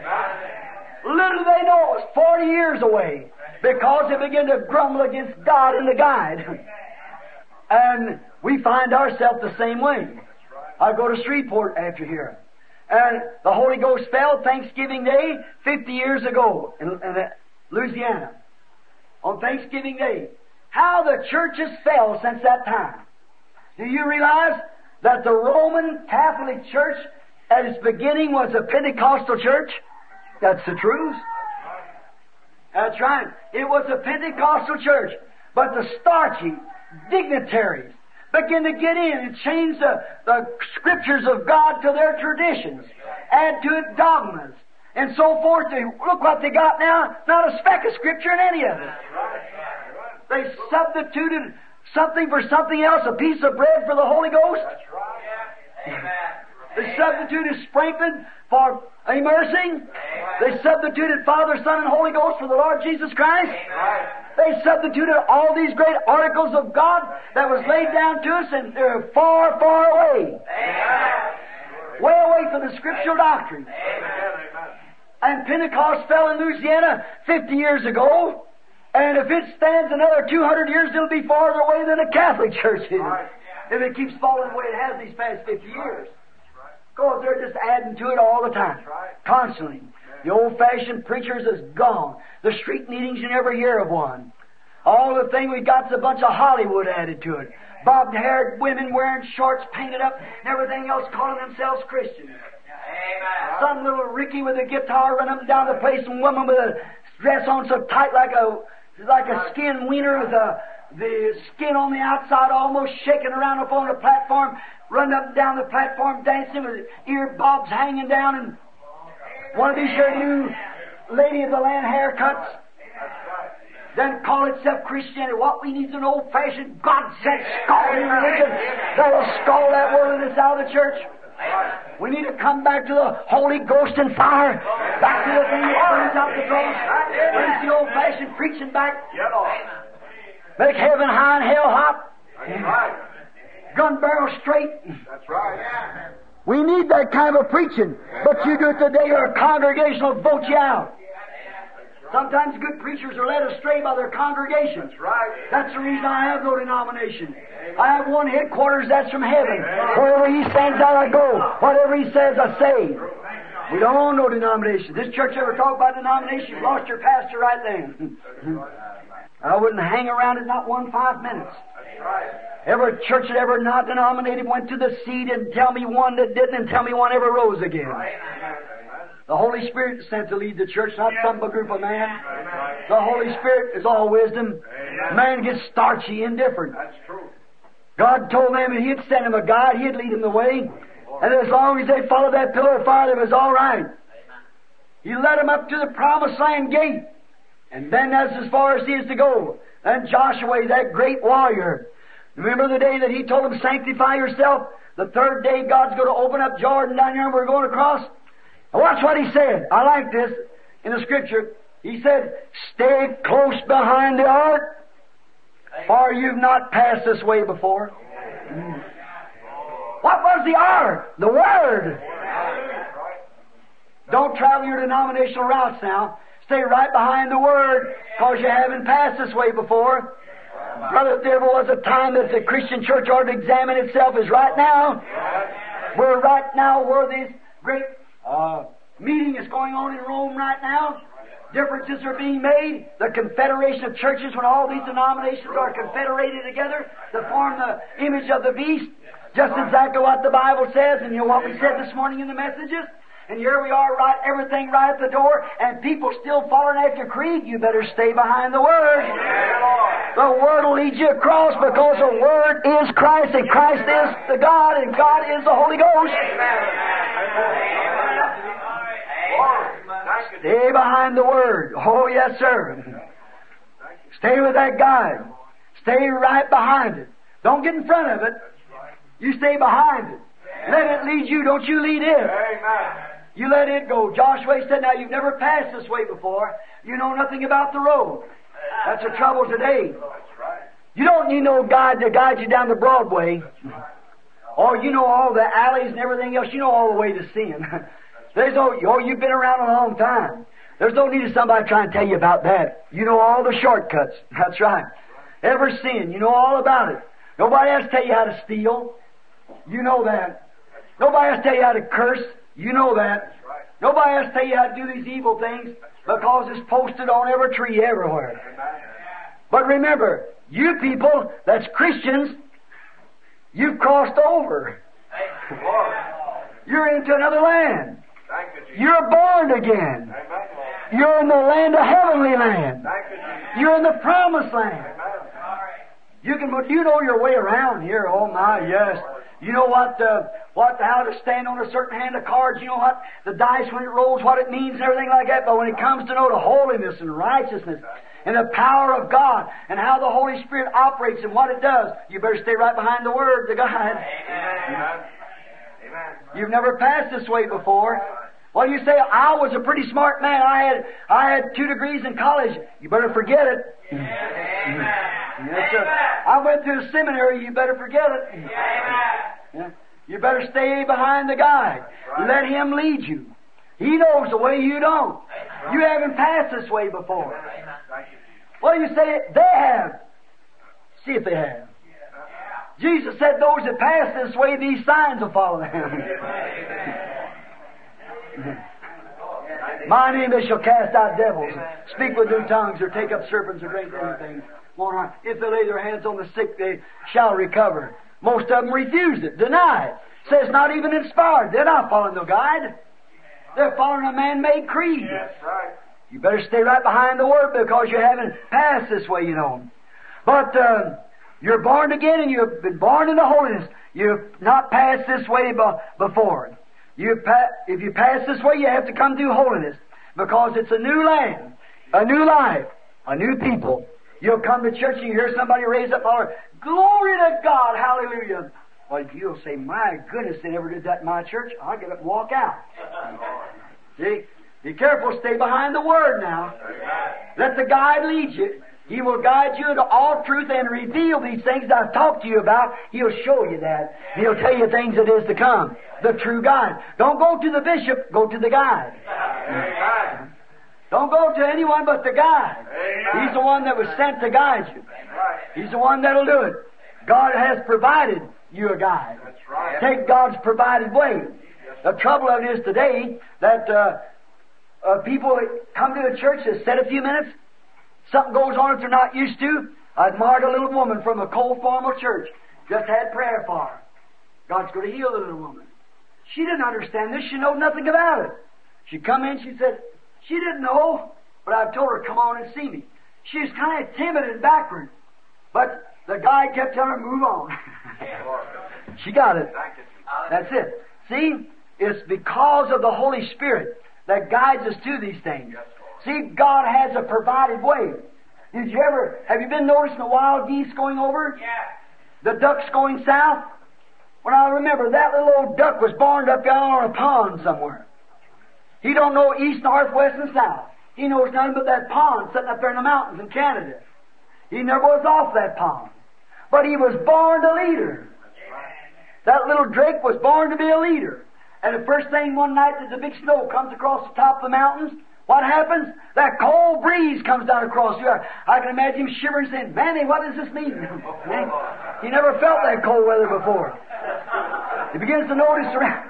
Little did they know it was forty years away, because they began to grumble against God and the guide. And we find ourselves the same way. I go to Shreveport after here. And the Holy Ghost fell Thanksgiving Day fifty years ago in, in Louisiana. On Thanksgiving Day. How the churches fell since that time. Do you realize that the Roman Catholic Church at its beginning was a Pentecostal church. That's the truth. That's right. It was a Pentecostal church. But the starchy dignitaries begin to get in and change the, the Scriptures of God to their traditions. Add to it dogmas. And so forth. They, look what they got now. Not a speck of Scripture in any of it. They substituted something for something else. A piece of bread for the Holy Ghost. They substituted sprinkling for immersing. They substituted Father, Son, and Holy Ghost for the Lord Jesus Christ. They substituted all these great articles of God that was laid down to us, and they're far, far away. Way away from the scriptural doctrine. And Pentecost fell in Louisiana fifty years ago, and if it stands another two hundred years, it'll be farther away than the Catholic Church is. If it keeps falling the way it has these past fifty years. Because they're just adding to it all the time. Constantly. The old-fashioned preachers is gone. The street meetings, you never hear of one. All the thing we got's a bunch of Hollywood added to it. Bobbed-haired women wearing shorts painted up and everything else calling themselves Christians. Amen. Some little Ricky with a guitar running up and down the place, and woman with a dress on so tight like a like a skin wiener with a, the skin on the outside almost shaking around up on the platform, running up and down the platform dancing with ear bobs hanging down, and one of these here new lady of the land haircuts. Then call itself Christianity. What we need is an old-fashioned, God-sent scalding religion that'll scald that worldliness out of the church. We need to come back to the Holy Ghost and fire. Back to the thing that burns out the cross. Brings the old-fashioned preaching back. Make heaven high and hell hot. Gun barrel straight. That's right. We need that kind of preaching. But you do it today, or a congregation will vote you out. Sometimes good preachers are led astray by their congregations. That's right. That's the reason I have no denomination. I have one headquarters that's from heaven. Wherever He sends out, I go. Whatever He says, I say. We don't own no denomination. This church ever talk about denomination? You've lost your pastor right then. I wouldn't hang around it not one five minutes. Every church that ever not denominated went to the seed and tell me one that didn't, and tell me one ever rose again. The Holy Spirit is sent to lead the church, not some group of man. The Holy Spirit is all wisdom. Man gets starchy, indifferent. That's true. God told them that He'd send them a guide, He'd lead them the way. And as long as they followed that pillar of fire, it was all right. He led them up to the promised land gate. And then that's as far as He is to go. And Joshua, that great warrior, remember the day that He told them, sanctify yourself? The third day God's going to open up Jordan down here and we're going across. And watch what He said. I like this in the Scripture. He said, stay close behind the ark, for you've not passed this way before. Mm. What was the ark? The Word. Don't travel your denominational routes now. Stay right behind the Word, because you haven't passed this way before. Brother, if there ever was a time that the Christian church ought to examine itself, is right now. We're right now where this great uh, meeting is going on in Rome right now. Differences are being made. The confederation of churches, when all these denominations are confederated together to form the image of the beast. Just exactly what the Bible says, and you know what we said this morning in the messages. And here we are, right, everything right at the door, and people still following after creed. You better stay behind the Word. The Word will lead you across, because the Word is Christ, and Christ is the God, and God is the Holy Ghost. Stay behind the Word. Oh, yes, sir. Stay with that guide. Stay right behind it. Don't get in front of it. You stay behind it. Let it lead you. Don't you lead it. You let it go. Joshua said, now you've never passed this way before. You know nothing about the road. That's the trouble today. You don't need no guide to guide you down the Broadway. Or you know all the alleys and everything else. You know all the way to sin. There's no, oh, you've been around a long time. There's no need of somebody trying to tell you about that. You know all the shortcuts. That's right. Every sin, you know all about it. Nobody has to tell you how to steal. You know that. Nobody has to tell you how to curse. You know that. Nobody has to tell you how to do these evil things, because it's posted on every tree everywhere. But remember, you people that's Christians, you've crossed over. You're into another land. Thank you, Jesus. You're born again. Amen. You're in the land of heavenly land. Thank you, Jesus. You're in the promised land. Amen. You can, you know your way around here. Oh my, yes. You know what, uh, what, how to stand on a certain hand of cards. You know what, the dice when it rolls, what it means and everything like that. But when it comes to know the holiness and righteousness and the power of God and how the Holy Spirit operates and what it does, you better stay right behind the Word, the God. Amen. Amen. You've never passed this way before. Well, you say, I was a pretty smart man. I had, I had two degrees in college. You better forget it. Amen. Yes, sir. I went to a seminary. You better forget it. Amen. Yeah. You better stay behind the guide. Let Him lead you. He knows the way you don't. You haven't passed this way before. Well, you say they have. See if they have. Jesus said, those that pass this way, these signs will follow them. My name they shall cast out devils, speak with new tongues, or take up serpents, or drink anything. If they lay their hands on the sick, they shall recover. Most of them refused it, deny it. Says not even inspired. They're not following the guide. They're following a man-made creed. That's right. You better stay right behind the Word because you haven't passed this way, you know. But uh, you're born again and you've been born into holiness. You've not passed this way be- before. You pa- if you pass this way, you have to come through holiness because it's a new land, a new life, a new people. You'll come to church and you hear somebody raise up and holler, glory to God, hallelujah. Well, you'll say, my goodness, they never did that in my church. I'll get up and walk out. See? Be careful, stay behind the Word now. Let the guide lead you. He will guide you into all truth and reveal these things that I've talked to you about. He'll show you that. He'll tell you things that is to come. The true guide. Don't go to the bishop, go to the guide. Amen. Don't go to anyone but the guide. Amen. He's the one that was sent to guide you. He's the one that'll do it. God has provided you a guide. That's right. Take God's provided way. The trouble of it is today that uh, uh, people that come to a church that sit a few minutes, something goes on that they're not used to. I admired a little woman from a cold formal church. Just had prayer for her. God's going to heal the little woman. She didn't understand this. She knew nothing about it. She come in, she said, she didn't know, but I told her, come on and see me. She was kind of timid and backward. But the guy kept telling her, move on. She got it. That's it. See, it's because of the Holy Spirit that guides us to these things. See, God has a provided way. Did you ever, have you been noticing the wild geese going over? Yeah. The ducks going south? Well, I remember that little old duck was born up down on a pond somewhere. He don't know east, north, west, and south. He knows nothing but that pond sitting up there in the mountains in Canada. He never was off that pond. But he was born a leader. That little drake was born to be a leader. And the first thing one night that the big snow comes across the top of the mountains, what happens? That cold breeze comes down across the earth. I can imagine him shivering saying, Manny, what does this mean? He never felt that cold weather before. He begins to notice around.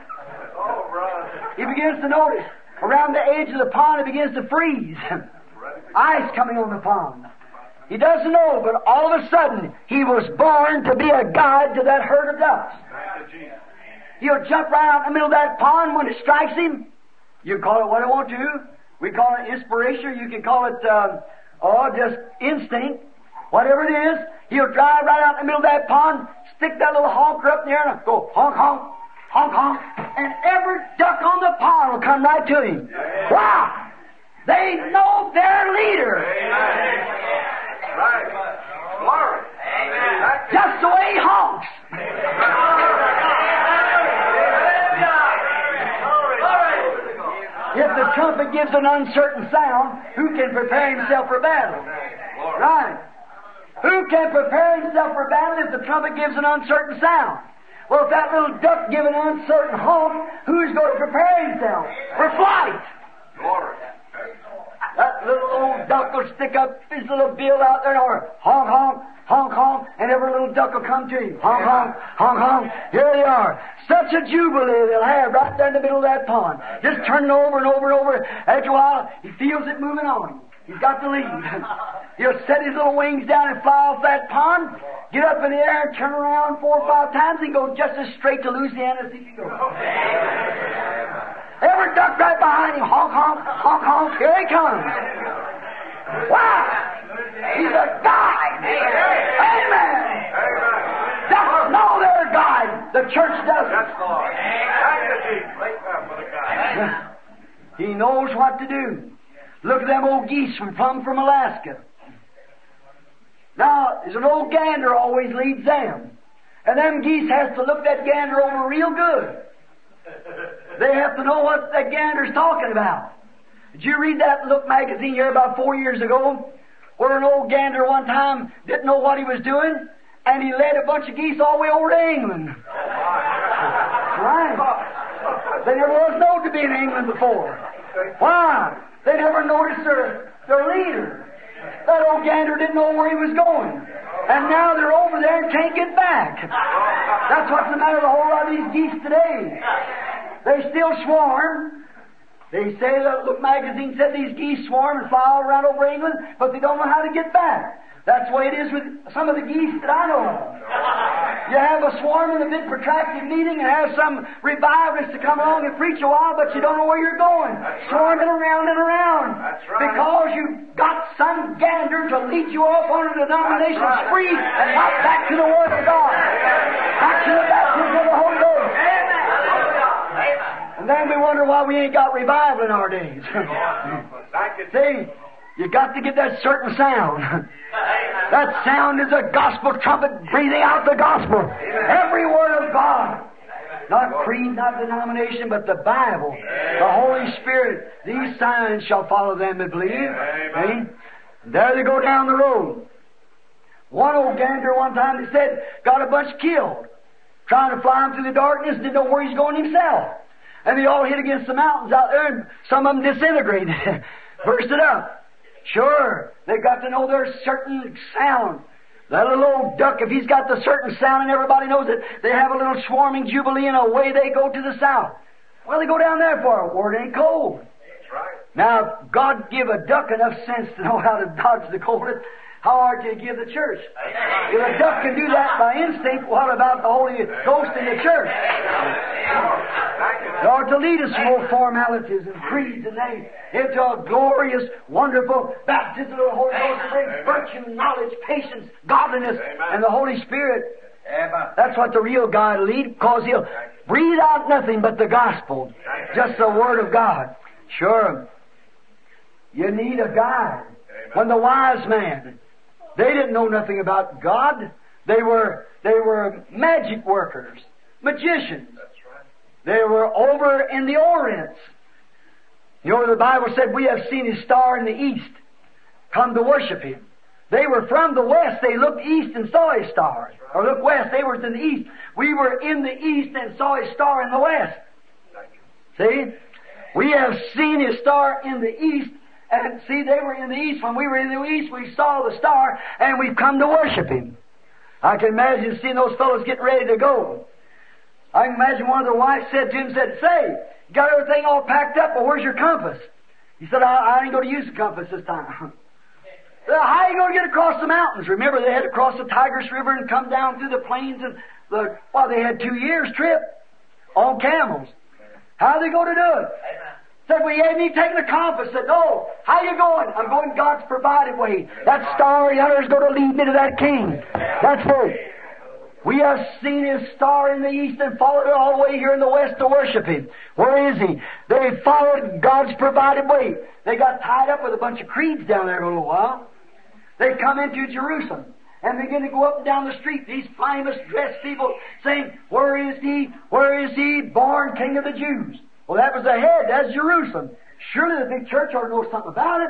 He begins to notice around the edge of the pond it begins to freeze. Ice coming on the pond. He doesn't know, but all of a sudden he was born to be a guide to that herd of ducks. He'll jump right out in the middle of that pond when it strikes him. You can call it what I want to. We call it inspiration. You can call it, uh, oh, just instinct. Whatever it is, he'll drive right out in the middle of that pond, stick that little honker up in the air, and go honk, honk, honk, honk, and every duck on the pond will come right to him. Wow! They know their leader. Right. Glory. Just the way he honks. If the trumpet gives an uncertain sound, who can prepare himself for battle? Right. Who can prepare himself for battle if the trumpet gives an uncertain sound? Well, if that little duck gives an uncertain honk, who's going to prepare himself for flight? Glory. That little old duck will stick up his little bill out there and honk, honk, honk, honk, and every little duck will come to him. Honk, honk, honk, honk. Here they are. Such a jubilee they'll have right there in the middle of that pond. Just turning over and over and over. After a while, he feels it moving on him. He's got to leave. He'll set his little wings down and fly off that pond, get up in the air and turn around four or five times and go just as straight to Louisiana as he can go. Ever duck right behind him, honk, honk, honk, honk, here he comes. Wow! He's a guide. Amen. Just know they're a guide. The church doesn't. That's the Lord. Thank you, Jesus. Right there for the guide. He knows what to do. Look at them old geese from plumb from Alaska. Now, there's an old gander always leads them. And them geese has to look that gander over real good. They have to know what that gander's talking about. Did you read that Look magazine here about four years ago? Where an old gander one time didn't know what he was doing, and he led a bunch of geese all the way over to England. Right. They never was known to be in England before. Why? They never noticed their, their leader. That old gander didn't know where he was going. And now they're over there and can't get back. That's what's the matter with a whole lot of these geese today. They still swarm. They say that Look magazine said these geese swarm and fly all around over England, but they don't know how to get back. That's the way it is with some of the geese that I know of. You have a swarm in a big protracted meeting and have some revivalist to come along and preach a while, but you don't know where you're going. Swarming around and around. That's right. Because you've got some gander to lead you off on a denominational right. spree and not back to the Word of God. Back to the baptism of the Holy Ghost. And then we wonder why we ain't got revival in our days. See, you got to get that certain sound. That sound is a gospel trumpet breathing out the gospel. Every word of God. Not creed, not denomination, but the Bible. The Holy Spirit. These signs shall follow them that believe. See? There they go down the road. One old gander one time, they said, got a bunch killed. Trying to fly him through the darkness, didn't know where he's going himself. And they all hit against the mountains out there, and some of them disintegrated. Bursted up. Sure, they've got to know their certain sound. That little old duck, if he's got the certain sound and everybody knows it, they have a little swarming jubilee and away they go to the south. Well, they go down there for a word ain't cold. That's right. Now, God give a duck enough sense to know how to dodge the coldness. How hard can you give the church? If a duck can do that by instinct, what about the Holy Ghost in the church? Lord, to lead us from old formalities and creeds and names into a glorious, wonderful baptism of the Holy Ghost, bring virtue, knowledge, patience, godliness, and the Holy Spirit. That's what the real God will lead, because He'll breathe out nothing but the gospel, just the Word of God. Sure, you need a guide. When the wise man, they didn't know nothing about God. They were they were magic workers, magicians. They were over in the Orient. You know, the Bible said, we have seen His star in the east, come to worship Him. They were from the west. They looked east and saw His star. Or looked west. They were in the east. We were in the east and saw His star in the west. See? We have seen His star in the east. And see, they were in the east. When we were in the east, we saw the star, and we've come to worship Him. I can imagine seeing those fellows getting ready to go. I can imagine one of their wives said to him, said, say, you got everything all packed up, but where's your compass? He said, I, I ain't going to use the compass this time. Well, how are you going to get across the mountains? Remember, they had to cross the Tigris River and come down through the plains. And the, well, they had two years' trip on camels. How are they going to do it? Said, well, you ain't me taking the compass. Said, no. How you going? I'm going God's provided way. That star yonder is going to lead me to that king. That's it. We have seen His star in the east and followed it all the way here in the west to worship Him. Where is He? They followed God's provided way. They got tied up with a bunch of creeds down there for a little while. They come into Jerusalem and begin to go up and down the street, these famous dressed people saying, where is He? Where is He? Born King of the Jews. Well, that was the head. That's Jerusalem. Surely the big church ought to know something about it.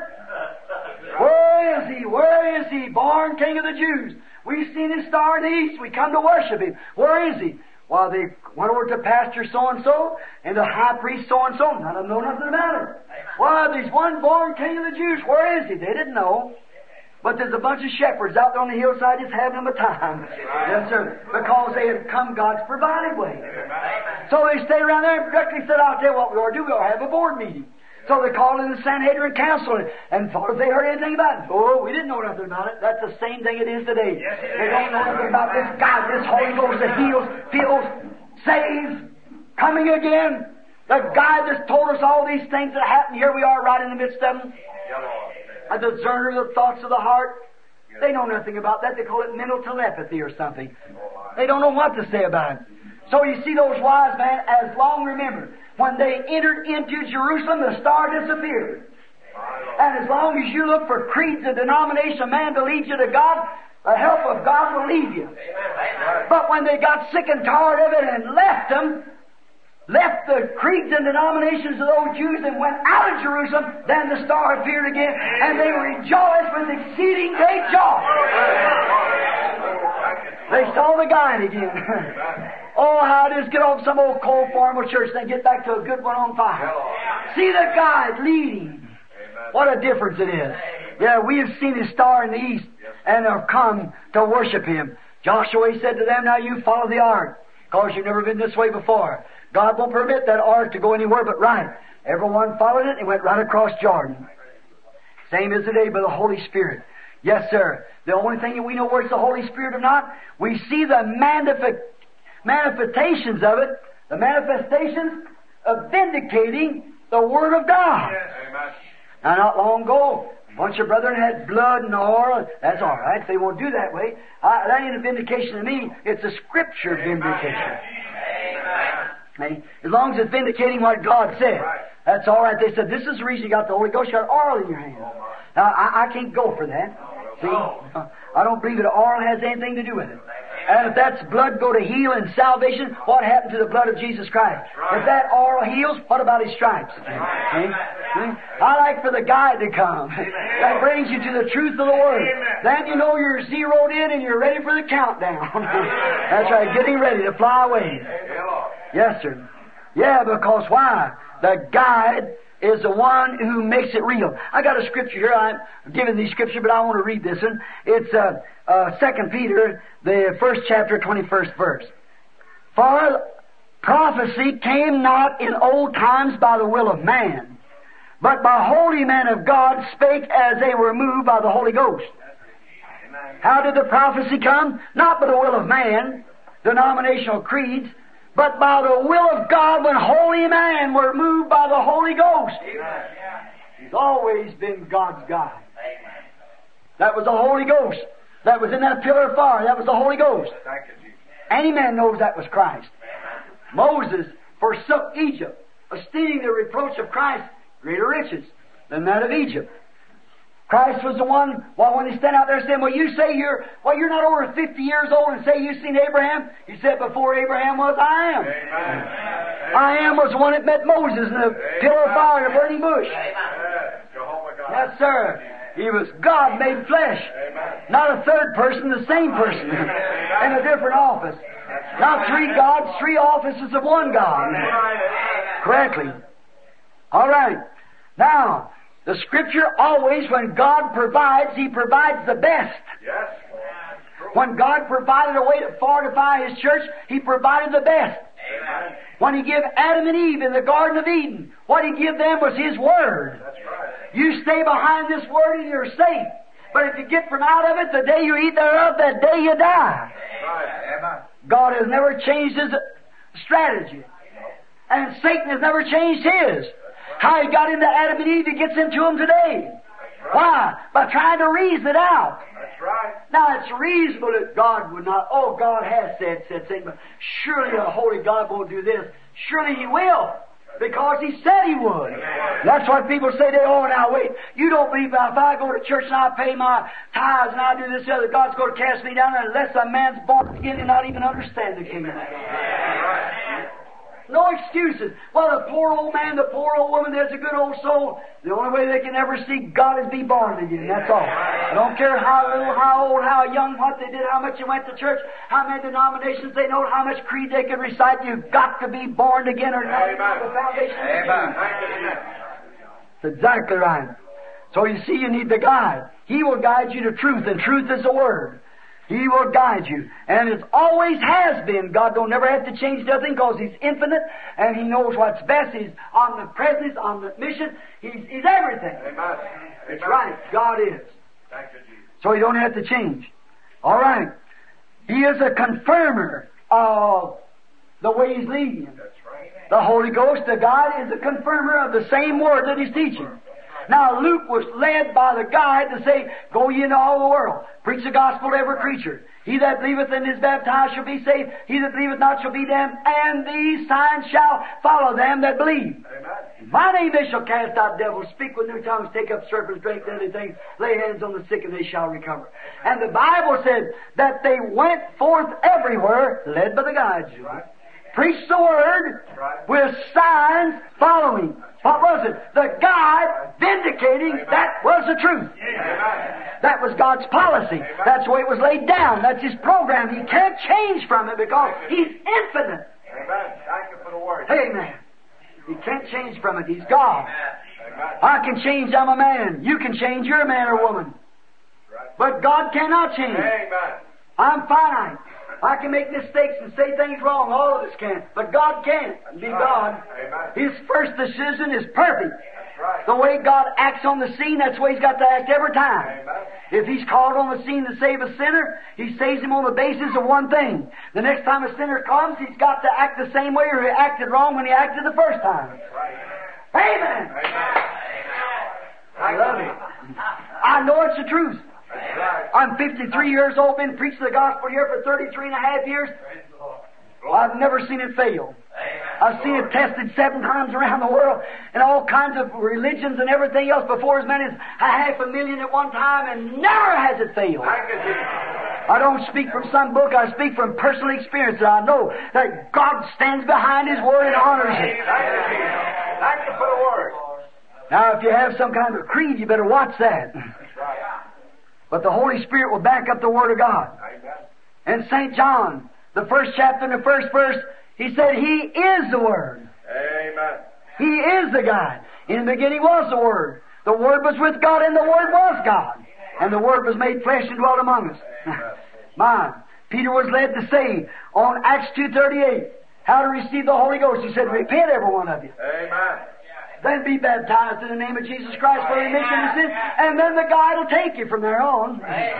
Where is He? Where is He? Born King of the Jews. We've seen His star in the east. We come to worship Him. Where is He? Well, they went over to pastor so-and-so and the high priest so-and-so. None of them know nothing about it. Well, there's one born King of the Jews. Where is He? They didn't know. But there's a bunch of shepherds out there on the hillside just having them a time. Yes, sir. Because they had come God's provided way. So they stayed around there and directly said, I'll tell you what we ought to do. We ought to have a board meeting. So they called in the Sanhedrin Council and thought if they heard anything about it. Oh, we didn't know nothing about it. That's the same thing it is today. Yes, it They is. don't know nothing about this God, this Holy Ghost that heals, fills, saves, coming again. The God that's told us all these things that happen, here we are right in the midst of them. Yeah, Lord. A discerner of the thoughts of the heart. They know nothing about that. They call it mental telepathy or something. They don't know what to say about it. So you see those wise men, as long remember, when they entered into Jerusalem, the star disappeared. And as long as you look for creeds and denomination, man to lead you to God, the help of God will lead you. But when they got sick and tired of it and left them, left the creeds and denominations of those Jews and went out of Jerusalem, then the star appeared again, and they rejoiced with exceeding great joy. They saw the guide again. Oh, how it is get off some old cold formal church and then get back to a good one on fire. See the guide leading. What a difference it is. Yeah, we have seen His star in the east and have come to worship Him. Joshua said to them, now you follow the ark, because you've never been this way before. God won't permit that ark to go anywhere but right. Everyone followed it and went right across Jordan. Same as today by the Holy Spirit. Yes, sir. The only thing that we know where it's the Holy Spirit or not, we see the manifest manifestations of it, the manifestations of vindicating the Word of God. Amen. Now, not long ago, a bunch of brethren had blood and oil. That's all right. If they won't do that way, I, that ain't a vindication to me. It's a Scripture vindication. Amen. As long as it's vindicating what God said, that's all right. They said, this is the reason you got the Holy Ghost. You got oil in your hand. Now, I, I can't go for that. See? I don't believe that oil has anything to do with it. And if that's blood go to heal and salvation, what happened to the blood of Jesus Christ? If that oil heals, what about His stripes? See? See? I like for the guide to come. That brings you to the truth of the Word. Then you know you're zeroed in and you're ready for the countdown. That's right, getting ready to fly away. Yes, sir. Yeah, because why? The guide is the one who makes it real. I got a scripture here. I'm giving these scripture, but I want to read this one. It's uh, uh, Second Peter, the first chapter, twenty-first verse. For prophecy came not in old times by the will of man, but by holy men of God spake as they were moved by the Holy Ghost. How did the prophecy come? Not by the will of man, denominational creeds, but by the will of God when holy men were moved by the Holy Ghost. Amen. He's always been God's guide. Amen. That was the Holy Ghost. That was in that pillar of fire. That was the Holy Ghost. Any man knows that was Christ. Amen. Moses forsook Egypt, esteeming the reproach of Christ greater riches than that of Egypt. Christ was the one, well, when he stand out there saying, well, you say you're, well, you're not over fifty years old and say you've seen Abraham. He said, before Abraham was, I am. Amen. I am was the one that met Moses in the Amen. Pillar of fire in a burning bush. Amen. Yes, sir. He was God made flesh. Amen. Not a third person, the same person. In a different office. Not three gods, three offices of one God. Correctly. All right. Now, the Scripture always, when God provides, He provides the best. Yes. When God provided a way to fortify His church, He provided the best. Amen. When He gave Adam and Eve in the Garden of Eden, what He gave them was His Word. That's right. You stay behind this Word and you're safe. But if you get from out of it, the day you eat thereof, that day you die. Right. God has never changed His strategy. And Satan has never changed his. How he got into Adam and Eve, he gets into them today. Right. Why? By trying to reason it out. That's right. Now, it's reasonable that God would not, oh, God has said, said, said, but surely a holy God won't do this. Surely He will, because He said He would. Amen. That's what people say, they, oh, now wait, you don't believe that if I go to church and I pay my tithes and I do this other, God's going to cast me down unless a man's born again and not even understand the kingdom. Amen. No excuses. Well, the poor old man, the poor old woman, there's a good old soul. The only way they can ever see God is be born again. That's all. I don't care how little, how old, how young, what they did, how much you went to church, how many denominations they know, how much creed they can recite. You've got to be born again or not the foundation of the kingdom. That's exactly right. So you see, you need the guide. He will guide you to truth, and truth is the Word. He will guide you. And it always has been. God don't never have to change nothing because He's infinite and He knows what's best. He's omnipresent, He's omniscient. He's, he's everything. Amen. It's Amen. right. God is. Thank you, Jesus. So He don't have to change. All right. He is a confirmer of the way He's leading you. That's right. The Holy Ghost, the God, is a confirmer of the same Word that He's teaching. Now, Luke was led by the guide to say, go ye into all the world, preach the gospel to every creature. He that believeth and is baptized shall be saved. He that believeth not shall be damned. And these signs shall follow them that believe. Amen. In my name they shall cast out devils, speak with new tongues, take up serpents, drink deadly things, lay hands on the sick, and they shall recover. And the Bible said that they went forth everywhere, led by the guides. Right. Preached the Word Right. with signs following. What was it? The God vindicating Amen. that was the truth. Amen. That was God's policy. Amen. That's the way it was laid down. That's His program. He can't change from it because He's infinite. Amen. Thank you for the word. Amen. He can't change from it. He's God. Amen. I can change. I'm a man. You can change. You're a man or woman. Right. But God cannot change. Amen. I'm finite. I can make mistakes and say things wrong. All of us can. But God can't. Be God. Amen. His first decision is perfect. That's right. The way God acts on the scene, that's the way He's got to act every time. Amen. If He's called on the scene to save a sinner, He saves him on the basis of one thing. The next time a sinner comes, He's got to act the same way or He acted wrong when He acted the first time. Right. Amen! Amen. I love it. I know it's the truth. That's right. I'm fifty-three years old, been preaching the gospel here for thirty-three and a half years. I've never seen it fail. I've seen it tested seven times around the world in all kinds of religions and everything else before as many as a half a million at one time, and never has it failed. Thank you, Jesus. I don't speak from some book, I speak from personal experience. I know that God stands behind His Word and honors it. Thank you, Jesus. Thank you for the word. Now, if you have some kind of creed, you better watch that. That's right. But the Holy Spirit will back up the Word of God. Amen. And Saint John, the first chapter and the first verse, he said, He is the Word. Amen. He is the God. In the beginning was the Word. The Word was with God, and the Word was God. And the Word was made flesh and dwelt among us. Mine. Peter was led to say on Acts two thirty-eight, how to receive the Holy Ghost. He said, repent, every one of you. Amen. Then be baptized in the name of Jesus Christ for remission of sins, and then the guide will take you from there on.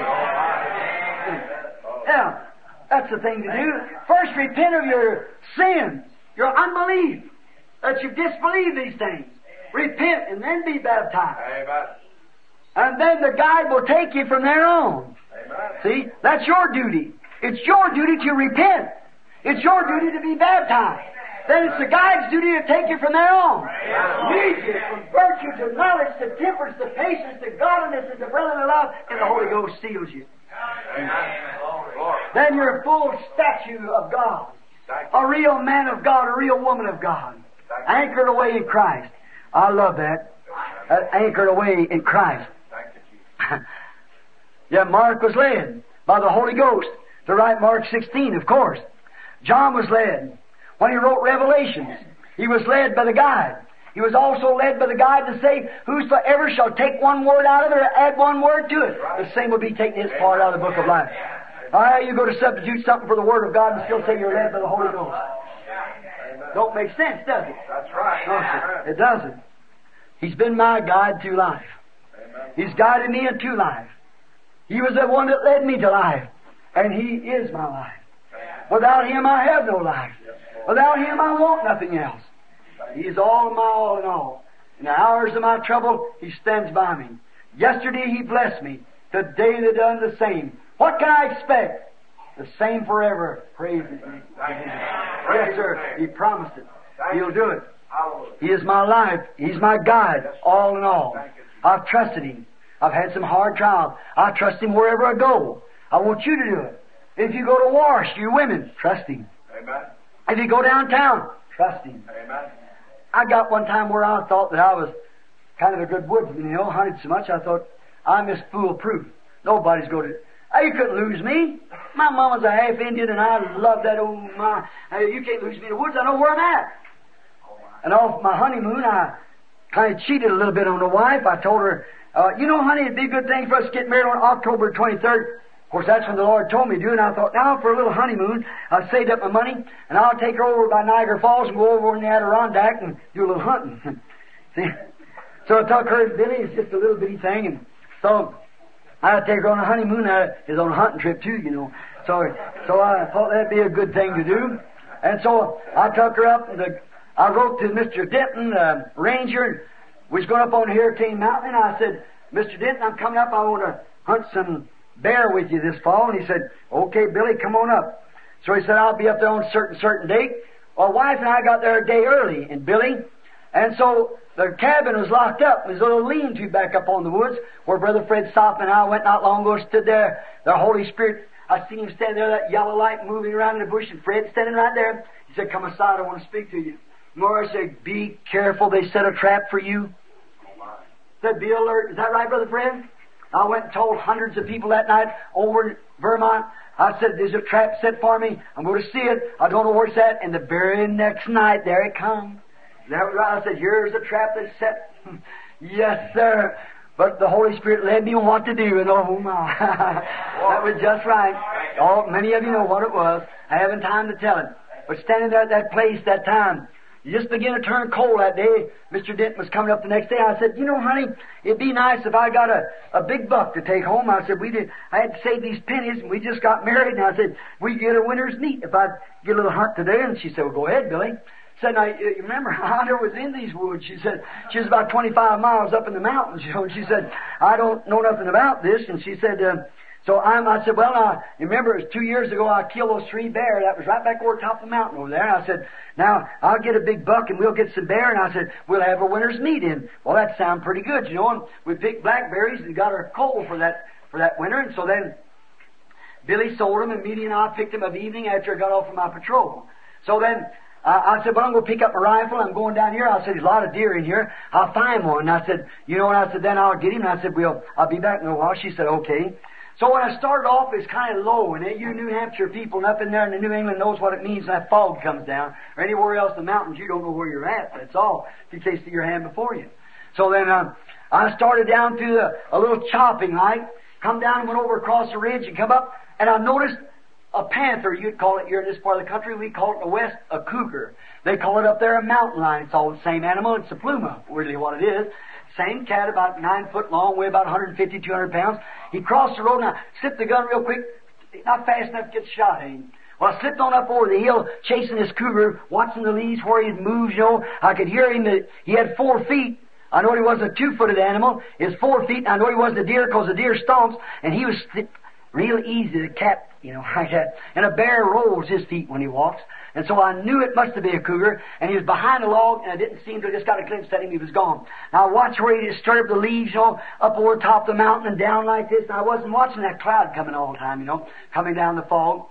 Yeah, that's the thing to do. First, repent of your sins, your unbelief, that you disbelieve these things. Repent and then be baptized. Amen. And then the guide will take you from there on. Amen. See, that's your duty. It's your duty to repent. It's your duty to be baptized. Then it's the guide's duty to take you from there on. Lead you from virtue to knowledge to temperance to patience to godliness and to brotherly love, and the Holy Ghost seals you. Amen. Glory. Then you're a full statue of God. A real man of God, a real woman of God. Anchored away in Christ. I love that. Uh, anchored away in Christ. Thank you, Jesus. Yeah, Mark was led by the Holy Ghost to write Mark sixteen, of course. John was led. When he wrote Revelations, he was led by the guide. He was also led by the guide to say, whosoever shall take one word out of it or add one word to it, the same will be taking his part out of the book of life. Ah, you go to substitute something for the Word of God and still say you're led by the Holy Ghost. Don't make sense, does it? That's right. No, sir, it doesn't. He's been my guide through life. He's guided me into life. He was the one that led me to life. And He is my life. Without Him, I have no life. Without Him, I want nothing else. He is all of my all in all. In the hours of my trouble, He stands by me. Yesterday He blessed me. Today they done the same. What can I expect? The same forever. Praise His name. Yes, sir. He promised it. He'll do it. He is my life. He's my guide, all in all. I've trusted Him. I've had some hard trials. I trust Him wherever I go. I want you to do it. If you go to wash, you women, trust Him. Amen. If you go downtown, trust Him. Amen. I got one time where I thought that I was kind of a good woodsman, you know, hunted so much, I thought, I'm just foolproof. Nobody's going to... Oh, you couldn't lose me. My mama's a half Indian, and I love that old... My, hey, you can't lose me in the woods. I know where I'm at. And off my honeymoon, I kind of cheated a little bit on the wife. I told her, uh, you know, honey, it'd be a good thing for us to get married on October twenty-third. course, that's when the Lord told me to do it, and I thought, now for a little honeymoon, I saved up my money, and I'll take her over by Niagara Falls and go over in the Adirondack and do a little hunting. See? So I took her and Billy. It's just a little bitty thing, and so I'd take her on a honeymoon. I was on a hunting trip too, you know. So, so I thought that'd be a good thing to do. And so I took her up, and the, I wrote to Mister Denton, uh, ranger, was going up on Hurricane Mountain, and I said, Mister Denton, I'm coming up. I want to hunt some bear with you this fall. And he said, okay, Billy, come on up. So he said, I'll be up there on a certain, certain date. Well, wife and I got there a day early, and Billy, and so the cabin was locked up. There's a little lean-to back up on the woods where Brother Fred Sopp and I went not long ago, stood there. The Holy Spirit, I seen him standing there, that yellow light moving around in the bush, and Fred standing right there. He said, come aside, I want to speak to you. Morris said, be careful, they set a trap for you. Said, be alert. Is that right, Brother Fred? I went and told hundreds of people that night over in Vermont. I said, there's a trap set for me. I'm going to see it. I don't know where it's at. And the very next night, there it comes. That was right. I said, here's a trap that's set. Yes, sir. But the Holy Spirit led me on what to do. And oh, my. That was just right. Oh, many of you know what it was. I haven't time to tell it. But standing there at that place that time, you just began to turn cold that day. Mister Denton was coming up the next day. I said, you know, honey, it'd be nice if I got a, a big buck to take home. I said, we did, I had to save these pennies, and we just got married. And I said, we get a winter's meat if I get a little hunt today. And she said, well, go ahead, Billy. Said, now, you remember, I never was in these woods. She said, she was about twenty-five miles up in the mountains, you know. And she said, I don't know nothing about this. And she said, uh, so I'm, I said, well, now, remember, it was two years ago I killed those three bears. That was right back over top of the mountain over there. And I said, now, I'll get a big buck and we'll get some bear. And I said, we'll have a winter's meat in. Well, that sounded pretty good, you know. And we picked blackberries and got our coal for that, for that winter. And so then Billy sold them, and Mealy and I picked them up evening after I got off from my patrol. So then, Uh, I said, well, I'm going to pick up my rifle. I'm going down here. I said, there's a lot of deer in here. I'll find one. And I said, you know, and I said, then I'll get him. And I said, well, I'll be back in a while. She said, okay. So when I started off, it's kind of low. And you New Hampshire people, and up in there in the New England knows what it means when that fog comes down. Or anywhere else in the mountains, you don't know where you're at. That's all. If you can't see your hand before you. So then uh, I started down through the, a little chopping light, come down and went over across the ridge and come up. And I noticed a panther, you'd call it here in this part of the country. We call it in the West a cougar. They call it up there a mountain lion. It's all the same animal. It's a pluma, really what it is. Same cat, about nine foot long, weigh about one fifty, two hundred pounds. He crossed the road, and I slipped the gun real quick, not fast enough to get shot at him. Well, I slipped on up over the hill, chasing this cougar, watching the leaves where he moves, you know. I could hear him. He had four feet. I know he wasn't a two-footed animal. He was four feet, and I know he wasn't a deer because the deer stomps, and he was real easy to cap, you know, like that. And a bear rolls his feet when he walks. And so I knew it must have been a cougar. And he was behind a log, and I didn't see him till I just got a glimpse at him. He was gone. Now I watched where he disturbed the leaves, you know, up over the top of the mountain and down like this. And I wasn't watching that cloud coming all the time, you know, coming down the fog.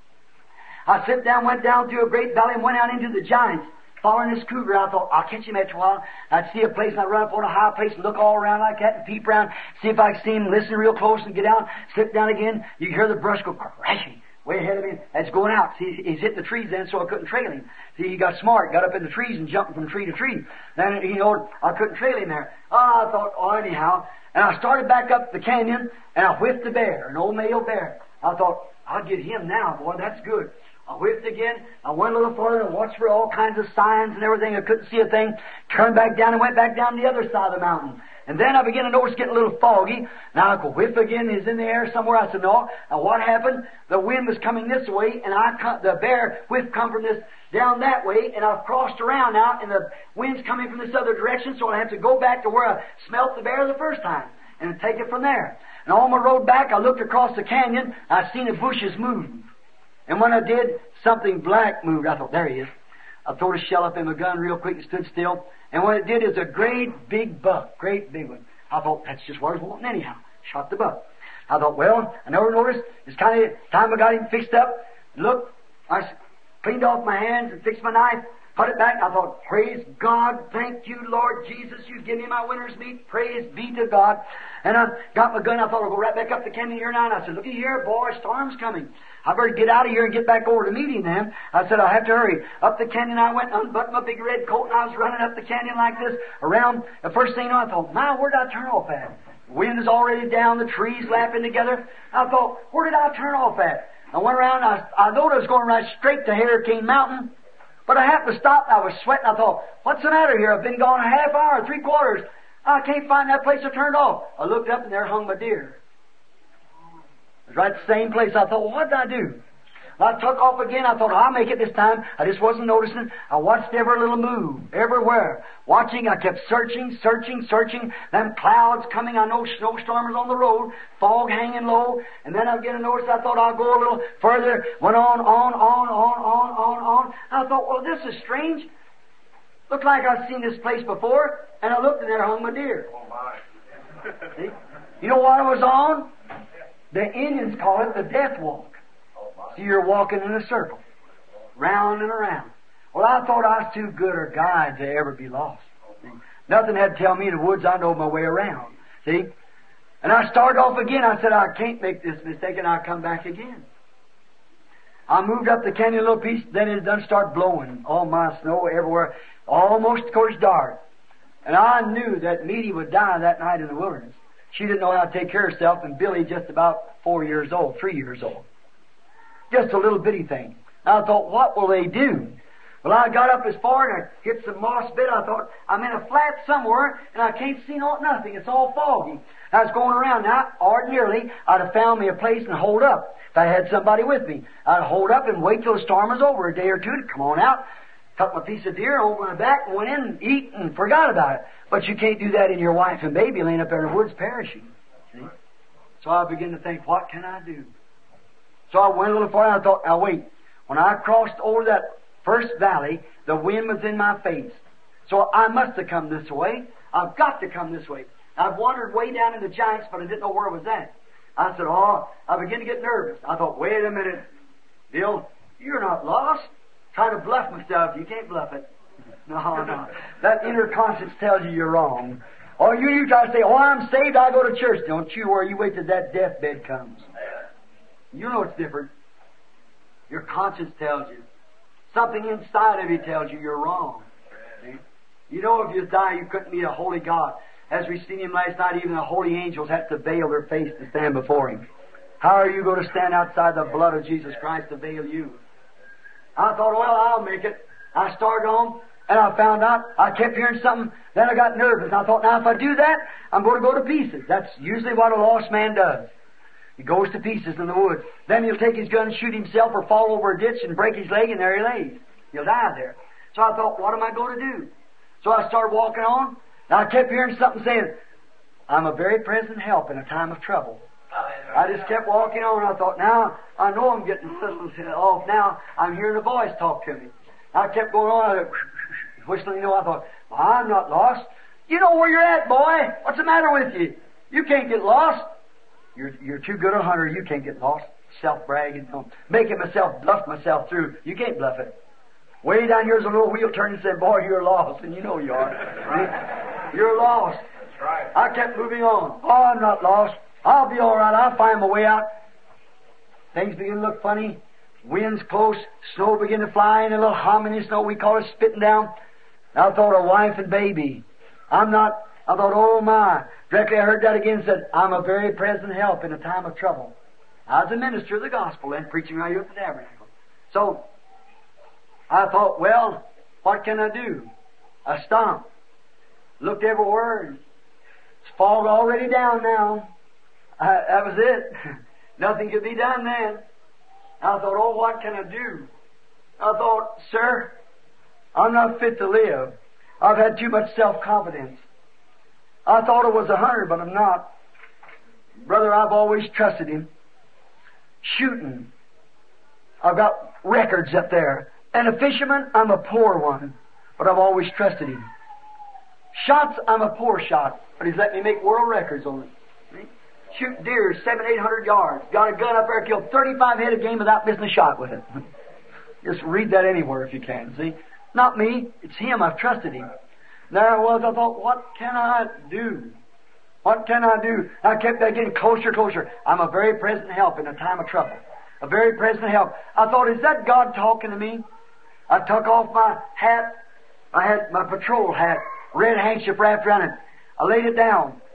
I slipped down, went down through a great valley, and went out into the giants. Following this cougar, I thought, I'll catch him after a while. I'd see a place, and I'd run up on a high place and look all around like that and peep around, see if I could see him, listen real close and get down, slip down again. You hear the brush go crashing way ahead of me. That's going out. See, he's hitting the trees then, so I couldn't trail him. See, he got smart, got up in the trees and jumping from tree to tree. Then, you know, I couldn't trail him there. Oh, I thought, oh, anyhow. And I started back up the canyon, and I whiffed a bear, an old male bear. I thought, I'll get him now, boy, that's good. I whiffed again. I went a little farther and watched for all kinds of signs and everything. I couldn't see a thing. Turned back down and went back down the other side of the mountain. And then I began to notice getting a little foggy. Now I go whiff again. He's in the air somewhere. I said, no. Now what happened? The wind was coming this way, and I come, the bear whiff come from this down that way, and I've crossed around now, and the wind's coming from this other direction, so I have to go back to where I smelt the bear the first time and take it from there. And on my road back, I looked across the canyon. I seen the bushes moving. And when I did, something black moved. I thought, there he is. I threw a shell up in my gun real quick and stood still. And what it did is a great big buck, great big one. I thought, that's just what I was wanting anyhow. Shot the buck. I thought, well, I never noticed. It's kind of time I got him fixed up. Look, I cleaned off my hands and fixed my knife, put it back. I thought, praise God, thank you, Lord Jesus, you give me my winter's meat. Praise be to God. And I got my gun. I thought I'll go right back up the canyon here now. And I said, looky here, boy, storm's coming. I better get out of here and get back over to meet him then. I said, I have to hurry. Up the canyon I went, unbuttoned my big red coat, and I was running up the canyon like this, around. The first thing you know, I thought, my, where did I turn off at? Wind is already down, the trees lapping together. I thought, where did I turn off at? I went around, I, I thought I was going right straight to Hurricane Mountain, but I happened to stop, I was sweating, I thought, what's the matter here? I've been gone a half hour, three quarters. I can't find that place I turned off. I looked up and there hung my deer. It was right the same place. I thought, well, what did I do? I took off again. I thought, I'll make it this time. I just wasn't noticing. I watched every little move, everywhere. Watching, I kept searching, searching, searching. Them clouds coming. I know snowstorms on the road, fog hanging low. And then I began to notice, I thought I'll go a little further. Went on, on, on, on, on, on, on. I thought, well, this is strange. Looked like I'd seen this place before. And I looked and there hung my deer. Oh, my. See? You know what I was on? The Indians call it the death walk. So you're walking in a circle, round and around. Well, I thought I was too good a guide to ever be lost. See? Nothing had to tell me in the woods I know my way around. See? And I started off again. I said, I can't make this mistake, and I'll come back again. I moved up the canyon a little piece, then it done start blowing. All my snow everywhere, almost of course dark. And I knew that Meaty would die that night in the wilderness. She didn't know how to take care of herself, and Billy just about four years old, three years old. Just a little bitty thing. I thought, what will they do? Well, I got up as far and I hit some moss bed. I thought, I'm in a flat somewhere and I can't see no, nothing. It's all foggy. I was going around. Now, ordinarily, I'd have found me a place and hold up. If I had somebody with me, I'd hold up and wait till the storm was over a day or two to come on out, cut my piece of deer, open my back, and went in and eat and forgot about it. But you can't do that in your wife and baby laying up there in the woods perishing. See? So I began to think, what can I do? So I went a little farther and I thought, now wait. When I crossed over that first valley, the wind was in my face. So I must have come this way. I've got to come this way. I've wandered way down in the Giants, but I didn't know where it was at. I said, oh, I began to get nervous. I thought, wait a minute, Bill, you're not lost. Trying to bluff myself. You can't bluff it. No, no. That inner conscience tells you you're wrong. Or you, you try to say, oh, I'm saved, I go to church. Don't you worry, you wait till that deathbed comes. You know it's different. Your conscience tells you. Something inside of you tells you you're wrong. See? You know if you die, you couldn't meet a holy God. As we seen him last night, even the holy angels had to veil their face to stand before him. How are you going to stand outside the blood of Jesus Christ to veil you? I thought, well, I'll make it. I started on, and I found out, I kept hearing something, then I got nervous. I thought, now if I do that, I'm going to go to pieces. That's usually what a lost man does. He goes to pieces in the woods. Then he'll take his gun and shoot himself or fall over a ditch and break his leg, and there he lays. He'll die there. So I thought, what am I going to do? So I started walking on, and I kept hearing something saying, I'm a very present help in a time of trouble. I just kept walking on, and I thought, now, I know I'm getting systems off now. I'm hearing a voice talk to me. I kept going on, I was whistling, you know, I thought, well, I'm not lost. You know where you're at, boy. What's the matter with you? You can't get lost. You're, you're too good a hunter. You can't get lost. Self-bragging. Making myself bluff myself through. You can't bluff it. Way down here's a little wheel turn and said, boy, you're lost. And you know you are. Right? You're lost. That's right. I kept moving on. Oh, I'm not lost. I'll be all right. I'll find my way out. Things begin to look funny. Wind's close. Snow begin to fly in. A little humming in snow. We call it spitting down. I thought of wife and baby. I'm not... I thought, oh my. Directly I heard that again and said, I'm a very present help in a time of trouble. I was a minister of the gospel and preaching right here at the tabernacle. So, I thought, well, what can I do? I stopped. Looked everywhere. And it's fog already down now. I, that was it. Nothing could be done then. I thought, oh, what can I do? I thought, sir, I'm not fit to live. I've had too much self-confidence. I thought I was a hunter, but I'm not. Brother, I've always trusted him. Shooting, I've got records up there. And a fisherman, I'm a poor one, but I've always trusted him. Shots, I'm a poor shot, but he's let me make world records on it. See? Shoot deer seven, eight hundred yards. Got a gun up there, killed thirty-five head a game without missing a shot with it. Just read that anywhere if you can. See, not me, it's him. I've trusted him. There I was, I thought, what can I do? What can I do? I kept getting closer, closer. I'm a very present help in a time of trouble. A very present help. I thought, is that God talking to me? I took off my hat. I had my patrol hat, red handkerchief wrapped around it. I laid it down.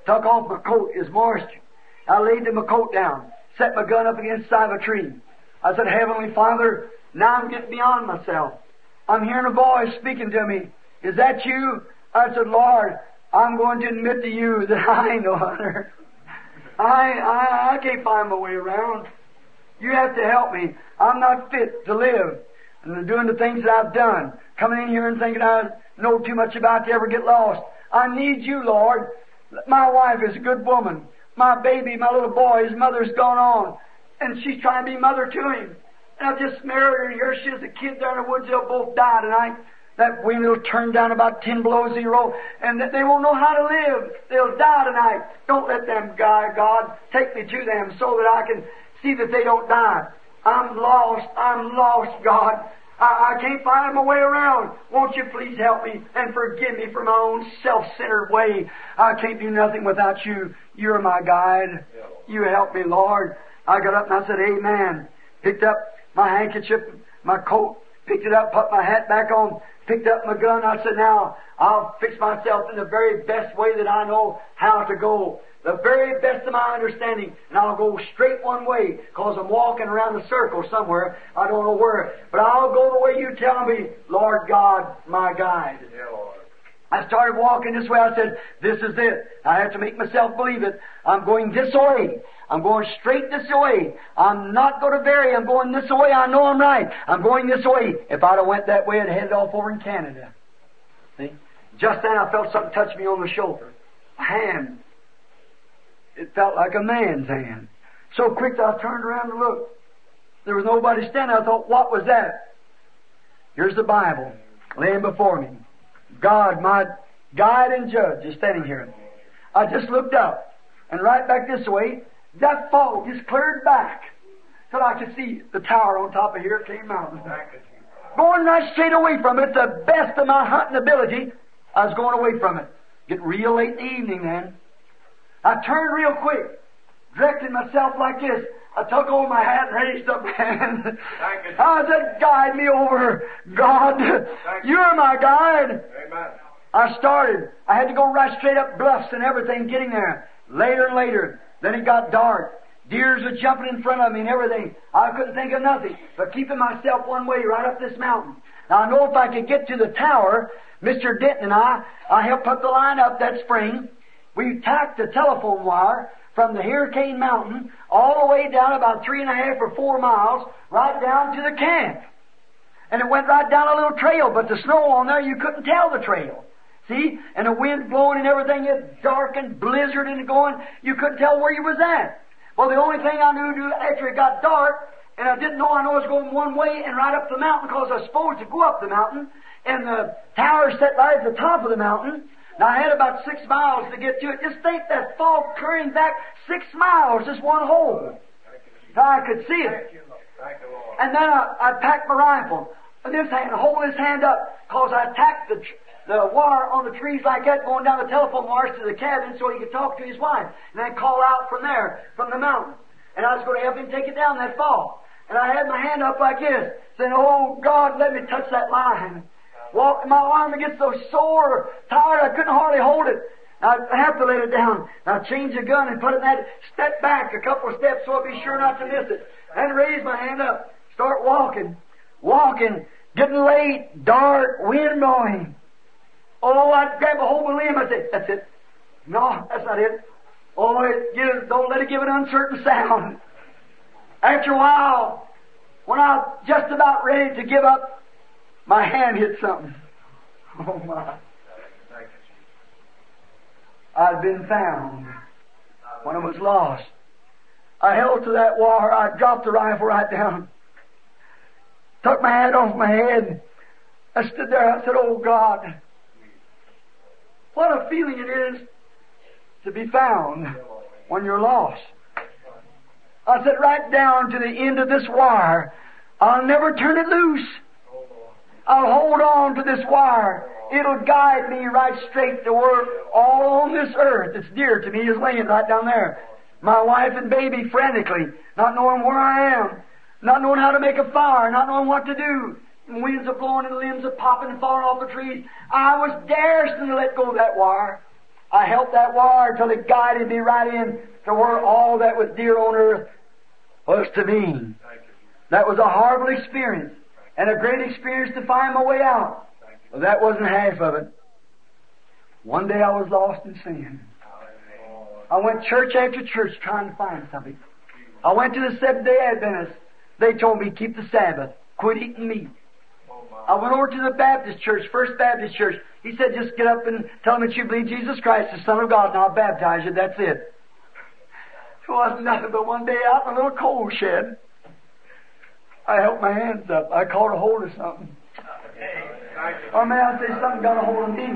took off my coat, it was moisture. I laid my coat down, set my gun up against the side of a tree. I said, Heavenly Father, now I'm getting beyond myself. I'm hearing a voice speaking to me. Is that you? I said, Lord, I'm going to admit to you that I ain't no hunter. I, I, I can't find my way around. You have to help me. I'm not fit to live. And doing the things that I've done. Coming in here and thinking I know too much about to ever get lost. I need you, Lord. My wife is a good woman. My baby, my little boy, his mother's gone on. And she's trying to be mother to him. And I just married her, and here she is, a kid there in the woods. They'll both die tonight. That wind will turn down about ten below zero, and they won't know how to live. They'll die tonight. Don't let them die, God. Take me to them so that I can see that they don't die. I'm lost. I'm lost, God. I, I can't find my way around. Won't you please help me and forgive me for my own self-centered way? I can't do nothing without you. You're my guide. You help me, Lord. I got up and I said, Amen. Picked up my handkerchief, my coat, picked it up, put my hat back on, picked up my gun. I said, now, I'll fix myself in the very best way that I know how to go. The very best of my understanding. And I'll go straight one way, because I'm walking around the circle somewhere. I don't know where. But I'll go the way you tell me, Lord God, my guide. Yeah, Lord. I started walking this way. I said, this is it. I have to make myself believe it. I'm going this way. I'm going straight this way. I'm not going to vary. I'm going this way. I know I'm right. I'm going this way. If I'd have went that way, I'd headed off over in Canada. See? Just then I felt something touch me on the shoulder. A hand. It felt like a man's hand. So quick that I turned around to look. There was nobody standing. I thought, what was that? Here's the Bible laying before me. God, my guide and judge, is standing here. I just looked up, and right back this way, that fog just cleared back till I could see the tower on top of here, Cane Mountain. Going right straight away from it, the best of my hunting ability, I was going away from it. Getting real late in the evening then. I turned real quick, directed myself like this. I took over my hat and raised up my hand. I said, guide me over, God. You're my guide. Amen. I started. I had to go right straight up bluffs and everything getting there. Later and later. Then it got dark. Deers were jumping in front of me and everything. I couldn't think of nothing but keeping myself one way right up this mountain. Now I know if I could get to the tower, Mister Denton and I, I helped put the line up that spring. We tacked the telephone wire from the Hurricane Mountain all the way down about three and a half or four miles, right down to the camp. And it went right down a little trail, but the snow on there, you couldn't tell the trail. See? And the wind blowing and everything, it dark and blizzard and going, you couldn't tell where you was at. Well, the only thing I knew to do after it got dark, and I didn't know I know I was going one way and right up the mountain, because I was supposed to go up the mountain, and the tower set right at the top of the mountain. Now, I had about six miles to get to it. Just think that fog clearing back six miles, just one hole. So I could see it. And then I, I packed my rifle in this hand, hold this hand up, because I tacked the, the wire on the trees like that, going down the telephone wires to the cabin so he could talk to his wife. And then call out from there, from the mountain. And I was going to help him take it down that fog. And I had my hand up like this, saying, oh, God, let me touch that line. Well, my arm gets so sore, tired, I couldn't hardly hold it. I have to let it down. I changed the gun and put it in that, step back a couple of steps so I'd be sure not to miss it. And raise my hand up, start walking, walking, getting late, dark, wind blowing. Oh, I'd grab a hold of a limb. I said, that's it. No, that's not it. Oh, it gives, don't let it give an uncertain sound. After a while, when I was just about ready to give up, my hand hit something. Oh, my. I'd been found when I was lost. I held to that wire. I dropped the rifle right down. Took my hat off my head. I stood there. I said, oh, God, what a feeling it is to be found when you're lost. I said, right down to the end of this wire. I'll never turn it loose. I'll hold on to this wire. It'll guide me right straight to where all on this earth that's dear to me is laying right down there. My wife and baby frantically, not knowing where I am, not knowing how to make a fire, not knowing what to do. And winds are blowing and limbs are popping and falling off the trees. I was daring to let go of that wire. I helped that wire till it guided me right in to where all that was dear on earth was to me. That was a horrible experience and a great experience to find my way out. But that wasn't half of it. One day I was lost in sin. I went church after church trying to find something. I went to the Seventh-day Adventists. They told me keep the Sabbath, quit eating meat. I went over to the Baptist church, First Baptist Church. He said, just get up and tell them that you believe Jesus Christ, the Son of God, and I'll baptize you. That's it. It wasn't nothing but one day out in a little coal shed. I held my hands up. I caught a hold of something. Or may I say something got a hold of me.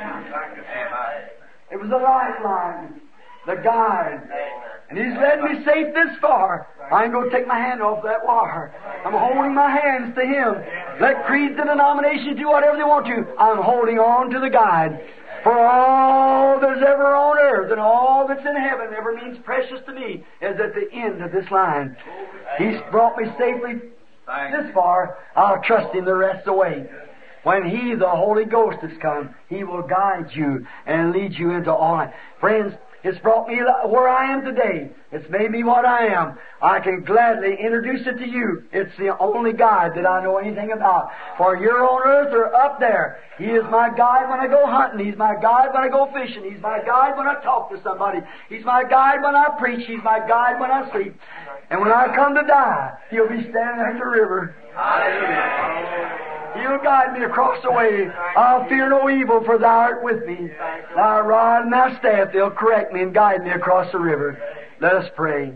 It was a lifeline, the guide. And He's led me safe this far. I ain't going to take my hand off that wire. I'm holding my hands to Him. Let creeds and denominations do whatever they want to. I'm holding on to the guide. For all that's ever on earth and all that's in heaven ever means precious to me is at the end of this line. He's brought me safely this far. I'll trust Him the rest of the way. When He, the Holy Ghost, has come, He will guide you and lead you into all life. Friends, it's brought me where I am today. It's made me what I am. I can gladly introduce it to you. It's the only guide that I know anything about. For you're on earth or up there. He is my guide when I go hunting. He's my guide when I go fishing. He's my guide when I talk to somebody. He's my guide when I preach. He's my guide when I sleep. And when I come to die, He'll be standing at the river. Hallelujah. He'll guide me across the way. I'll fear no evil, for Thou art with me. Thy rod and Thy staff, they'll correct me and guide me across the river. Let us pray.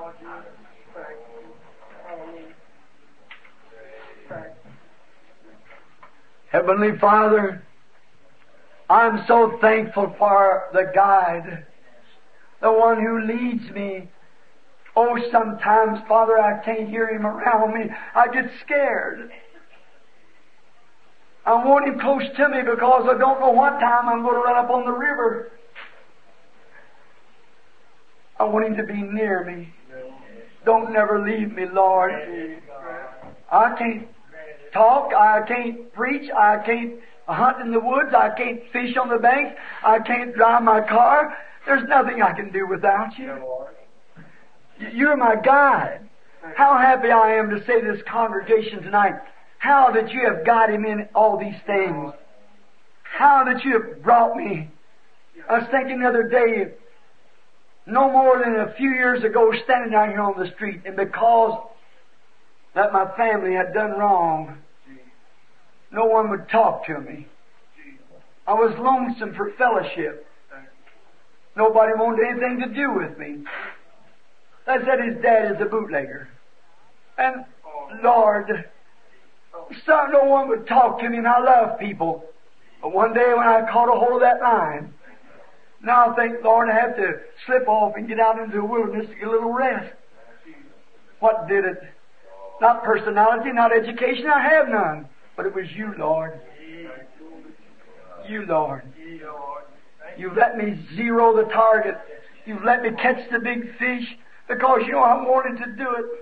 Heavenly Father, I'm so thankful for the guide, the one who leads me. Oh, sometimes, Father, I can't hear Him around me. I get scared. I want Him close to me because I don't know what time I'm going to run up on the river. I want Him to be near me. Don't never leave me, Lord. I can't talk. I can't preach. I can't hunt in the woods. I can't fish on the banks. I can't drive my car. There's nothing I can do without You. You're my guide. How happy I am to say to this congregation tonight, how that You have got Him in all these things. How that You have brought me. I was thinking the other day, no more than a few years ago, standing out here on the street, and because that my family had done wrong, no one would talk to me. I was lonesome for fellowship. Nobody wanted anything to do with me. They said his dad is a bootlegger. And, Lord, so no one would talk to me, and I love people. But one day when I caught a hold of that line, now I think, Lord, I have to slip off and get out into the wilderness to get a little rest. What did it? Not personality, not education, I have none. But it was You, Lord. You, Lord. You've let me zero the target. You've let me catch the big fish because You know I wanted to do it.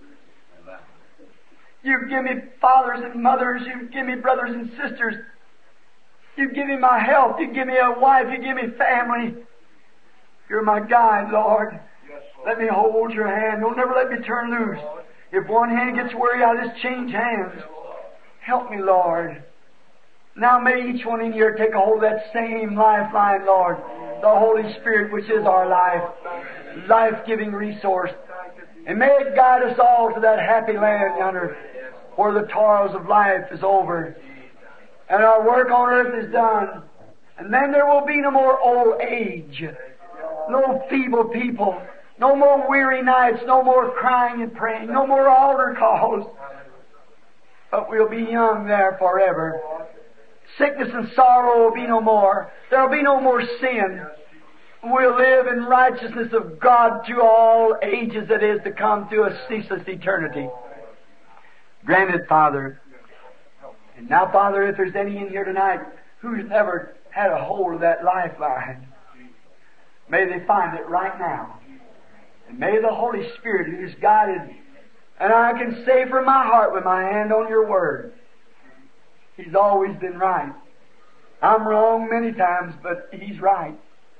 You give me fathers and mothers. You give me brothers and sisters. You give me my health. You give me a wife. You give me family. You're my guide, Lord. Let me hold Your hand. Don't never let me turn loose. If one hand gets weary, I'll just change hands. Help me, Lord. Now may each one in here take a hold of that same lifeline, Lord. The Holy Spirit, which is our life. Life-giving resource. And may it guide us all to that happy land yonder, where the toils of life is over and our work on earth is done. And then there will be no more old age, no feeble people, no more weary nights, no more crying and praying, no more altar calls. But we'll be young there forever. Sickness and sorrow will be no more. There will be no more sin. We'll live in righteousness of God to all ages that is to come, to a ceaseless eternity. Granted, Father. And now, Father, if there's any in here tonight who's never had a hold of that lifeline, may they find it right now. And may the Holy Spirit, who is guided, and I can say from my heart with my hand on Your Word, He's always been right. I'm wrong many times, but He's right.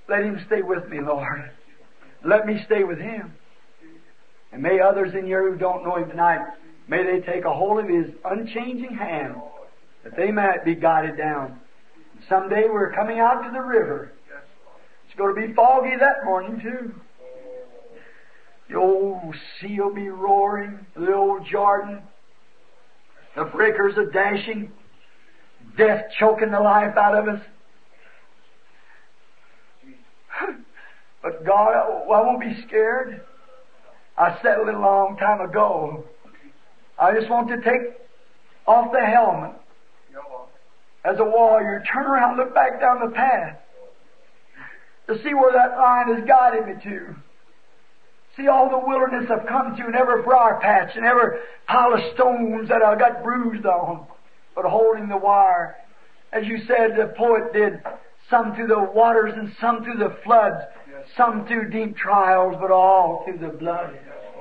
Let Him stay with me, Lord. Let me stay with Him. And may others in here who don't know Him tonight, may they take a hold of His unchanging hand, that they might be guided down. Someday we're coming out to the river. It's going to be foggy that morning too. The old sea will be roaring, the old Jordan. The breakers are dashing, death choking the life out of us. But God, I won't be scared. I settled it a long time ago. I just want to take off the helmet. As a warrior, turn around, look back down the path to see where that line has guided me to. See all the wilderness I've come to, and every briar patch, and every pile of stones that I got bruised on, but holding the wire. As you said, the poet did, some through the waters and some through the floods, some through deep trials, but all through the blood.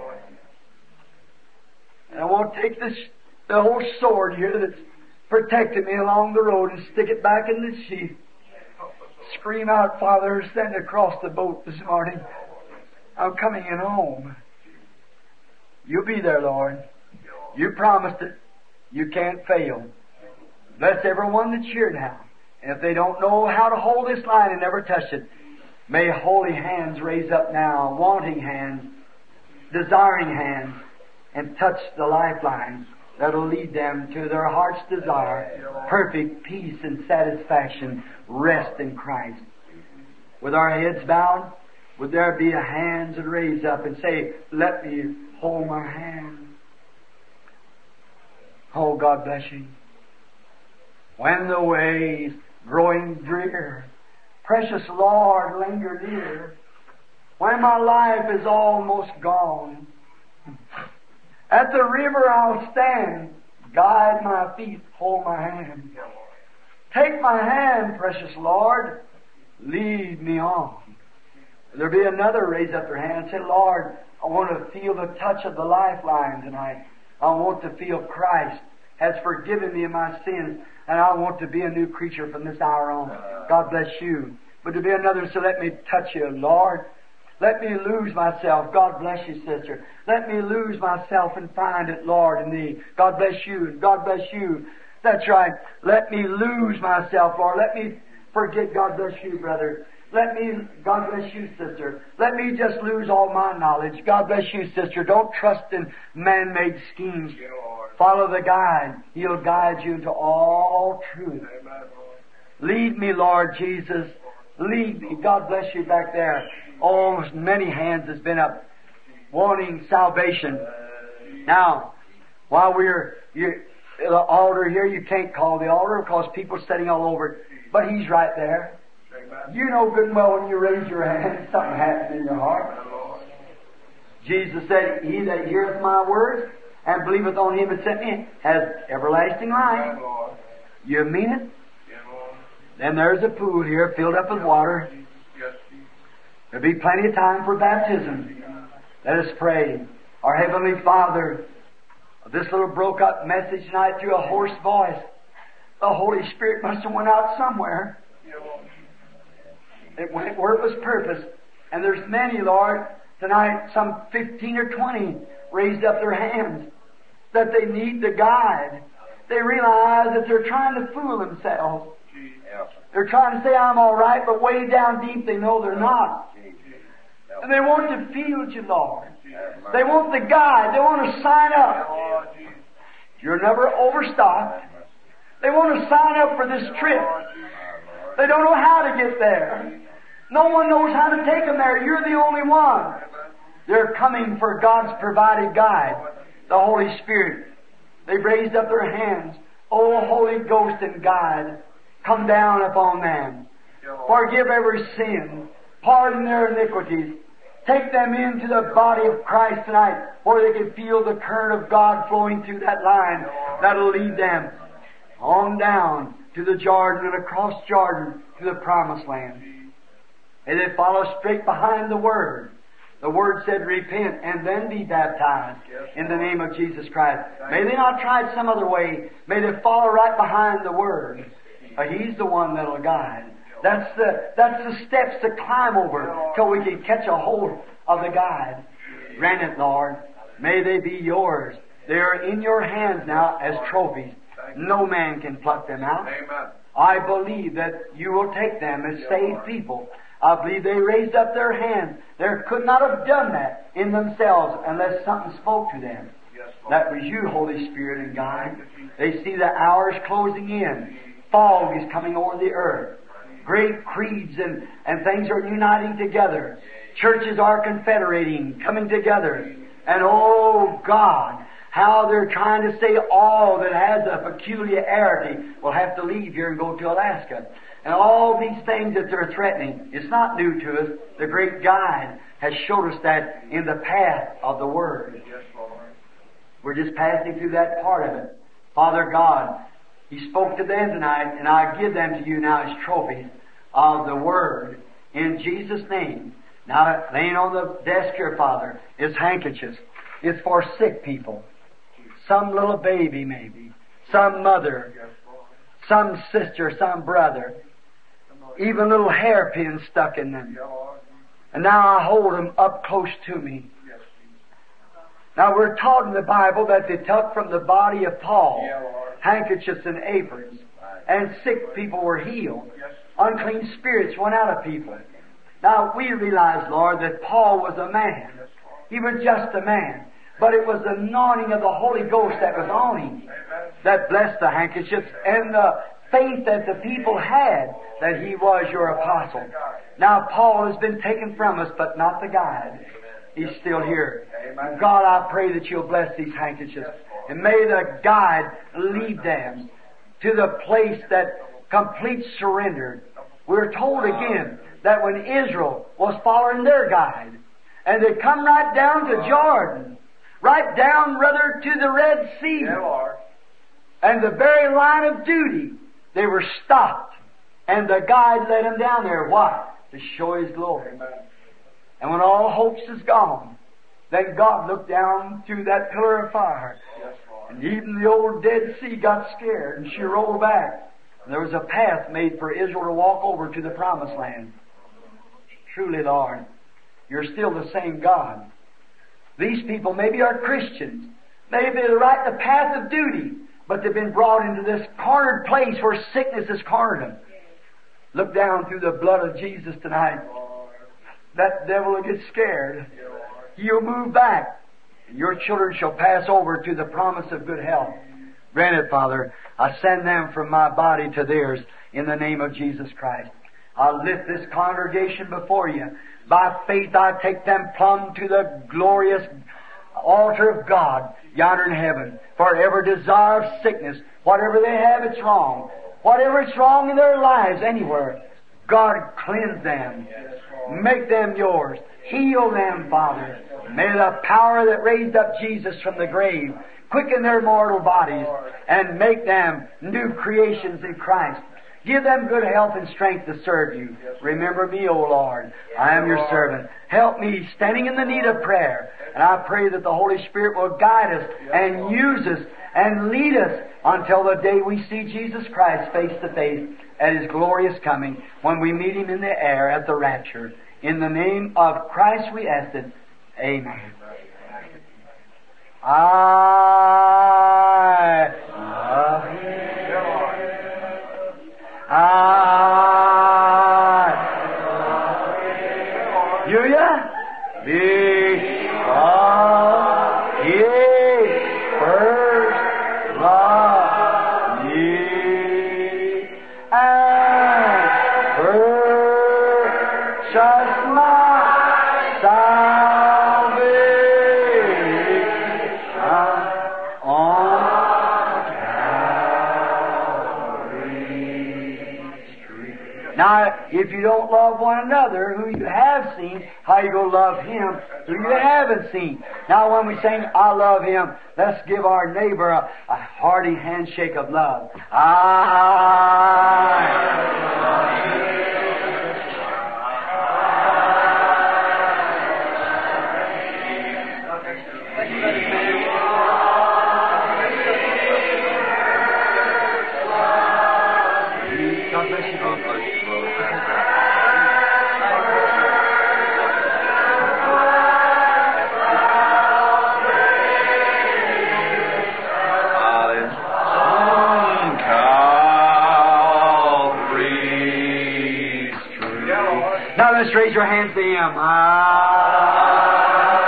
And I want to take this, the whole sword here that's protected me along the road and stick it back in the sheath. Scream out, Father, send across the boat this morning. I'm coming in home. You'll be there, Lord. You promised it. You can't fail. Bless everyone that's here now. And if they don't know how to hold this line and never touch it, may holy hands raise up now, wanting hands, desiring hands, and touch the lifelines that'll lead them to their heart's desire, perfect peace and satisfaction, rest in Christ. With our heads bowed, would there be a hands that raise up and say, let me hold my hand. Oh, God bless you. When the way's growing drear, precious Lord, linger near. When my life is almost gone, at the river I'll stand, guide my feet, hold my hand. Take my hand, precious Lord, lead me on. There'll be another raise up their hand and say, Lord, I want to feel the touch of the lifeline tonight. I want to feel Christ has forgiven me of my sins, and I want to be a new creature from this hour on. God bless you. But to be another, so let me touch you, Lord. Let me lose myself. God bless you, sister. Let me lose myself and find it, Lord, in Thee. God bless you. God bless you. That's right. Let me lose myself, Lord. Let me forget. God bless you, brother. Let me, God bless you, sister. Let me just lose all my knowledge. God bless you, sister. Don't trust in man-made schemes. Follow the guide. He'll guide you into all truth. Lead me, Lord Jesus. Lead me. God bless you back there. Oh, many hands has been up wanting salvation. Now, while we're you, the altar here, you can't call the altar because people are sitting all over it. But He's right there. You know good and well when you raise your hand, something happens in your heart. Jesus said, He that heareth my words and believeth on Him that sent me has everlasting life. You mean it? Then there's a pool here filled up with water. There'll be plenty of time for baptism. Let us pray. Our Heavenly Father, this little broke up message tonight through a hoarse voice. The Holy Spirit must have went out somewhere. It went where it was purposed. And there's many, Lord, tonight, some fifteen or twenty raised up their hands that they need the guide. They realize that they're trying to fool themselves. They're trying to say, I'm all right, but way down deep they know they're not. And they want to feel You, Lord. They want the guide. They want to sign up. You're never overstocked. They want to sign up for this trip. They don't know how to get there. No one knows how to take them there. You're the only one. They're coming for God's provided guide, the Holy Spirit. They've raised up their hands. Oh, Holy Ghost and guide, come down upon them. Forgive every sin. Pardon their iniquities. Take them into the body of Christ tonight where they can feel the current of God flowing through that line that'll lead them on down to the Jordan and across Jordan to the Promised Land. And they follow straight behind the Word. The Word said, repent and then be baptized in the name of Jesus Christ. May they not try it some other way. May they follow right behind the Word. But He's the one that'll guide. That's the, that's the steps to climb over till we can catch a hold of the guide. Grant it, Lord. May they be yours. They are in your hands now as trophies. No man can pluck them out. Amen. I believe that you will take them as saved people. I believe they raised up their hands. They could not have done that in themselves unless something spoke to them. Yes, Lord. That was you, Holy Spirit and God. They see the hours closing in. Fog is coming over the earth. Great creeds and, and things are uniting together. Churches are confederating, coming together. And oh God, how they're trying to say all that has a peculiarity will have to leave here and go to Alaska. And all these things that they're threatening, it's not new to us. The great guide has showed us that in the path of the Word. Yes, Lord. We're just passing through that part of it. Father God, He spoke to them tonight, and I give them to you now as trophies of the Word in Jesus' name. Now, laying on the desk here, Father, is handkerchiefs. It's for sick people. Some little baby, maybe. Some mother. Some sister, some brother. Even little hairpins stuck in them. And now I hold them up close to me. Now we're taught in the Bible that they took from the body of Paul handkerchiefs and aprons. And sick people were healed. Unclean spirits went out of people. Now we realize, Lord, that Paul was a man. He was just a man. But it was the anointing of the Holy Ghost that was on him that blessed the handkerchiefs and the faith that the people had that he was your apostle. Now Paul has been taken from us, but not the guide. He's still here. God, I pray that you'll bless these handkerchiefs. And may the guide lead them to the place that complete surrender. We're told again that when Israel was following their guide, and they come right down to Jordan, right down, rather, to the Red Sea, and the very line of duty, they were stopped. And the guide led them down there. Why? To show His glory. And when all hopes is gone, then God looked down through that pillar of fire. And even the old Dead Sea got scared, and she rolled back. And there was a path made for Israel to walk over to the Promised Land. Truly, Lord, You're still the same God. These people maybe are Christians. Maybe they're right in the path of duty, but they've been brought into this cornered place where sickness has cornered them. Look down through the blood of Jesus tonight. That devil will get scared. He'll move back. And your children shall pass over to the promise of good health. Grant it, Father. I send them from my body to theirs in the name of Jesus Christ. I lift this congregation before you. By faith I take them plumb to the glorious altar of God yonder in heaven. For every desire of sickness, whatever they have, it's wrong. Whatever is wrong in their lives anywhere, God cleanse them. Make them yours. Heal them, Father. May the power that raised up Jesus from the grave quicken their mortal bodies and make them new creations in Christ. Give them good health and strength to serve you. Remember me, O Lord. I am your servant. Help me standing in the need of prayer. And I pray that the Holy Spirit will guide us and use us and lead us until the day we see Jesus Christ face to face at His glorious coming, when we meet Him in the air at the rapture. In the name of Christ we ask it. Amen. I love Him. I love Him. Do ya? Because He first loved me and purchased my salvation on Calvary Street. Now, if you don't love one another who you have seen, how you going to love Him who you haven't seen? Now, when we sing, I love Him, let's give our neighbor a, a hearty handshake of love. I love Him. God bless you. let's raise your hands to Him. I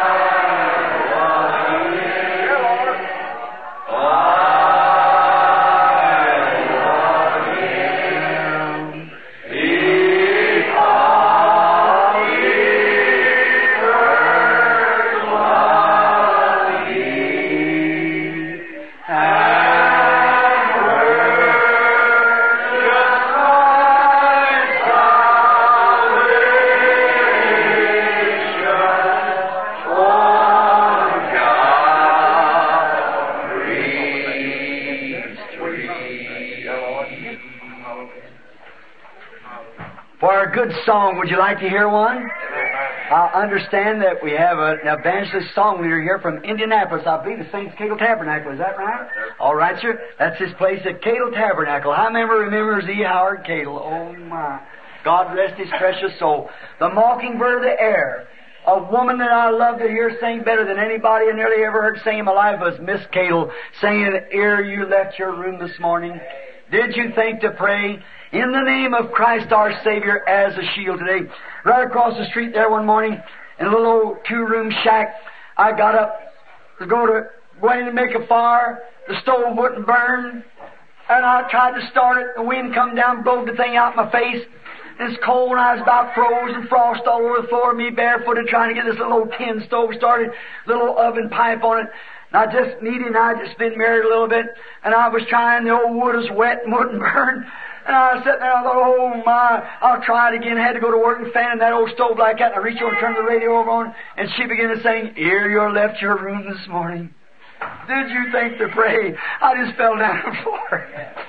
good song. Would you like to hear one? I understand that we have an evangelist song leader here from Indianapolis. I believe it sings Cadle Tabernacle. Is that right? All right, sir. That's his place at Cadle Tabernacle. How many remembers E. Howard Cadle? Oh, my. God rest his precious soul. The mockingbird of the air. A woman that I love to hear sing better than anybody I nearly ever heard sing in my life was Miss Cadle, singing, "Ere you left your room this morning, did you think to pray in the name of Christ our Savior as a shield today?" Right across the street there one morning, in a little old two-room shack, I got up to go to go in and make a fire. The stove wouldn't burn, and I tried to start it. The wind come down, blowed the thing out in my face. It's cold, and I was about froze and frost all over the floor. Me barefooted trying to get this little old tin stove started, little oven pipe on it. And I just needed, and I just been married a little bit, and I was trying. The old wood was wet and wouldn't burn. And I was sitting there, I thought, oh my, I'll try it again. I had to go to work and fan in that old stove like that. And I reached over and turned the radio over on, and she began to sing, "Ere you left your room this morning, did you think to pray?" I just fell down on the floor.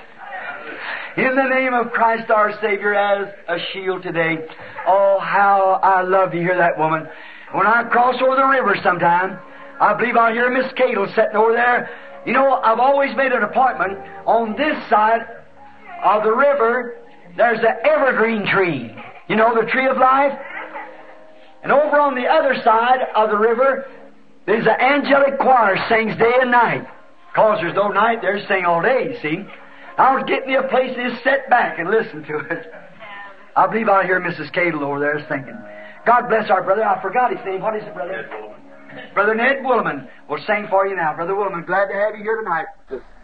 In the name of Christ our Savior as a shield today. Oh, how I love to hear that woman. When I cross over the river sometime, I believe I'll hear Miss Cadle sitting over there. You know, I've always made an appointment on this side of the river. There's the evergreen tree. You know, the tree of life. And over on the other side of the river, there's an angelic choir sings day and night. Because there's no night there, sing all day, you see. I was getting me a place to just sit back and listen to it. I believe I'll hear Missus Cadle over there singing. God bless our brother. I forgot his name. What is it, brother? Brother Ned Woolman will sing for you now. Brother Woolman, glad to have you here tonight.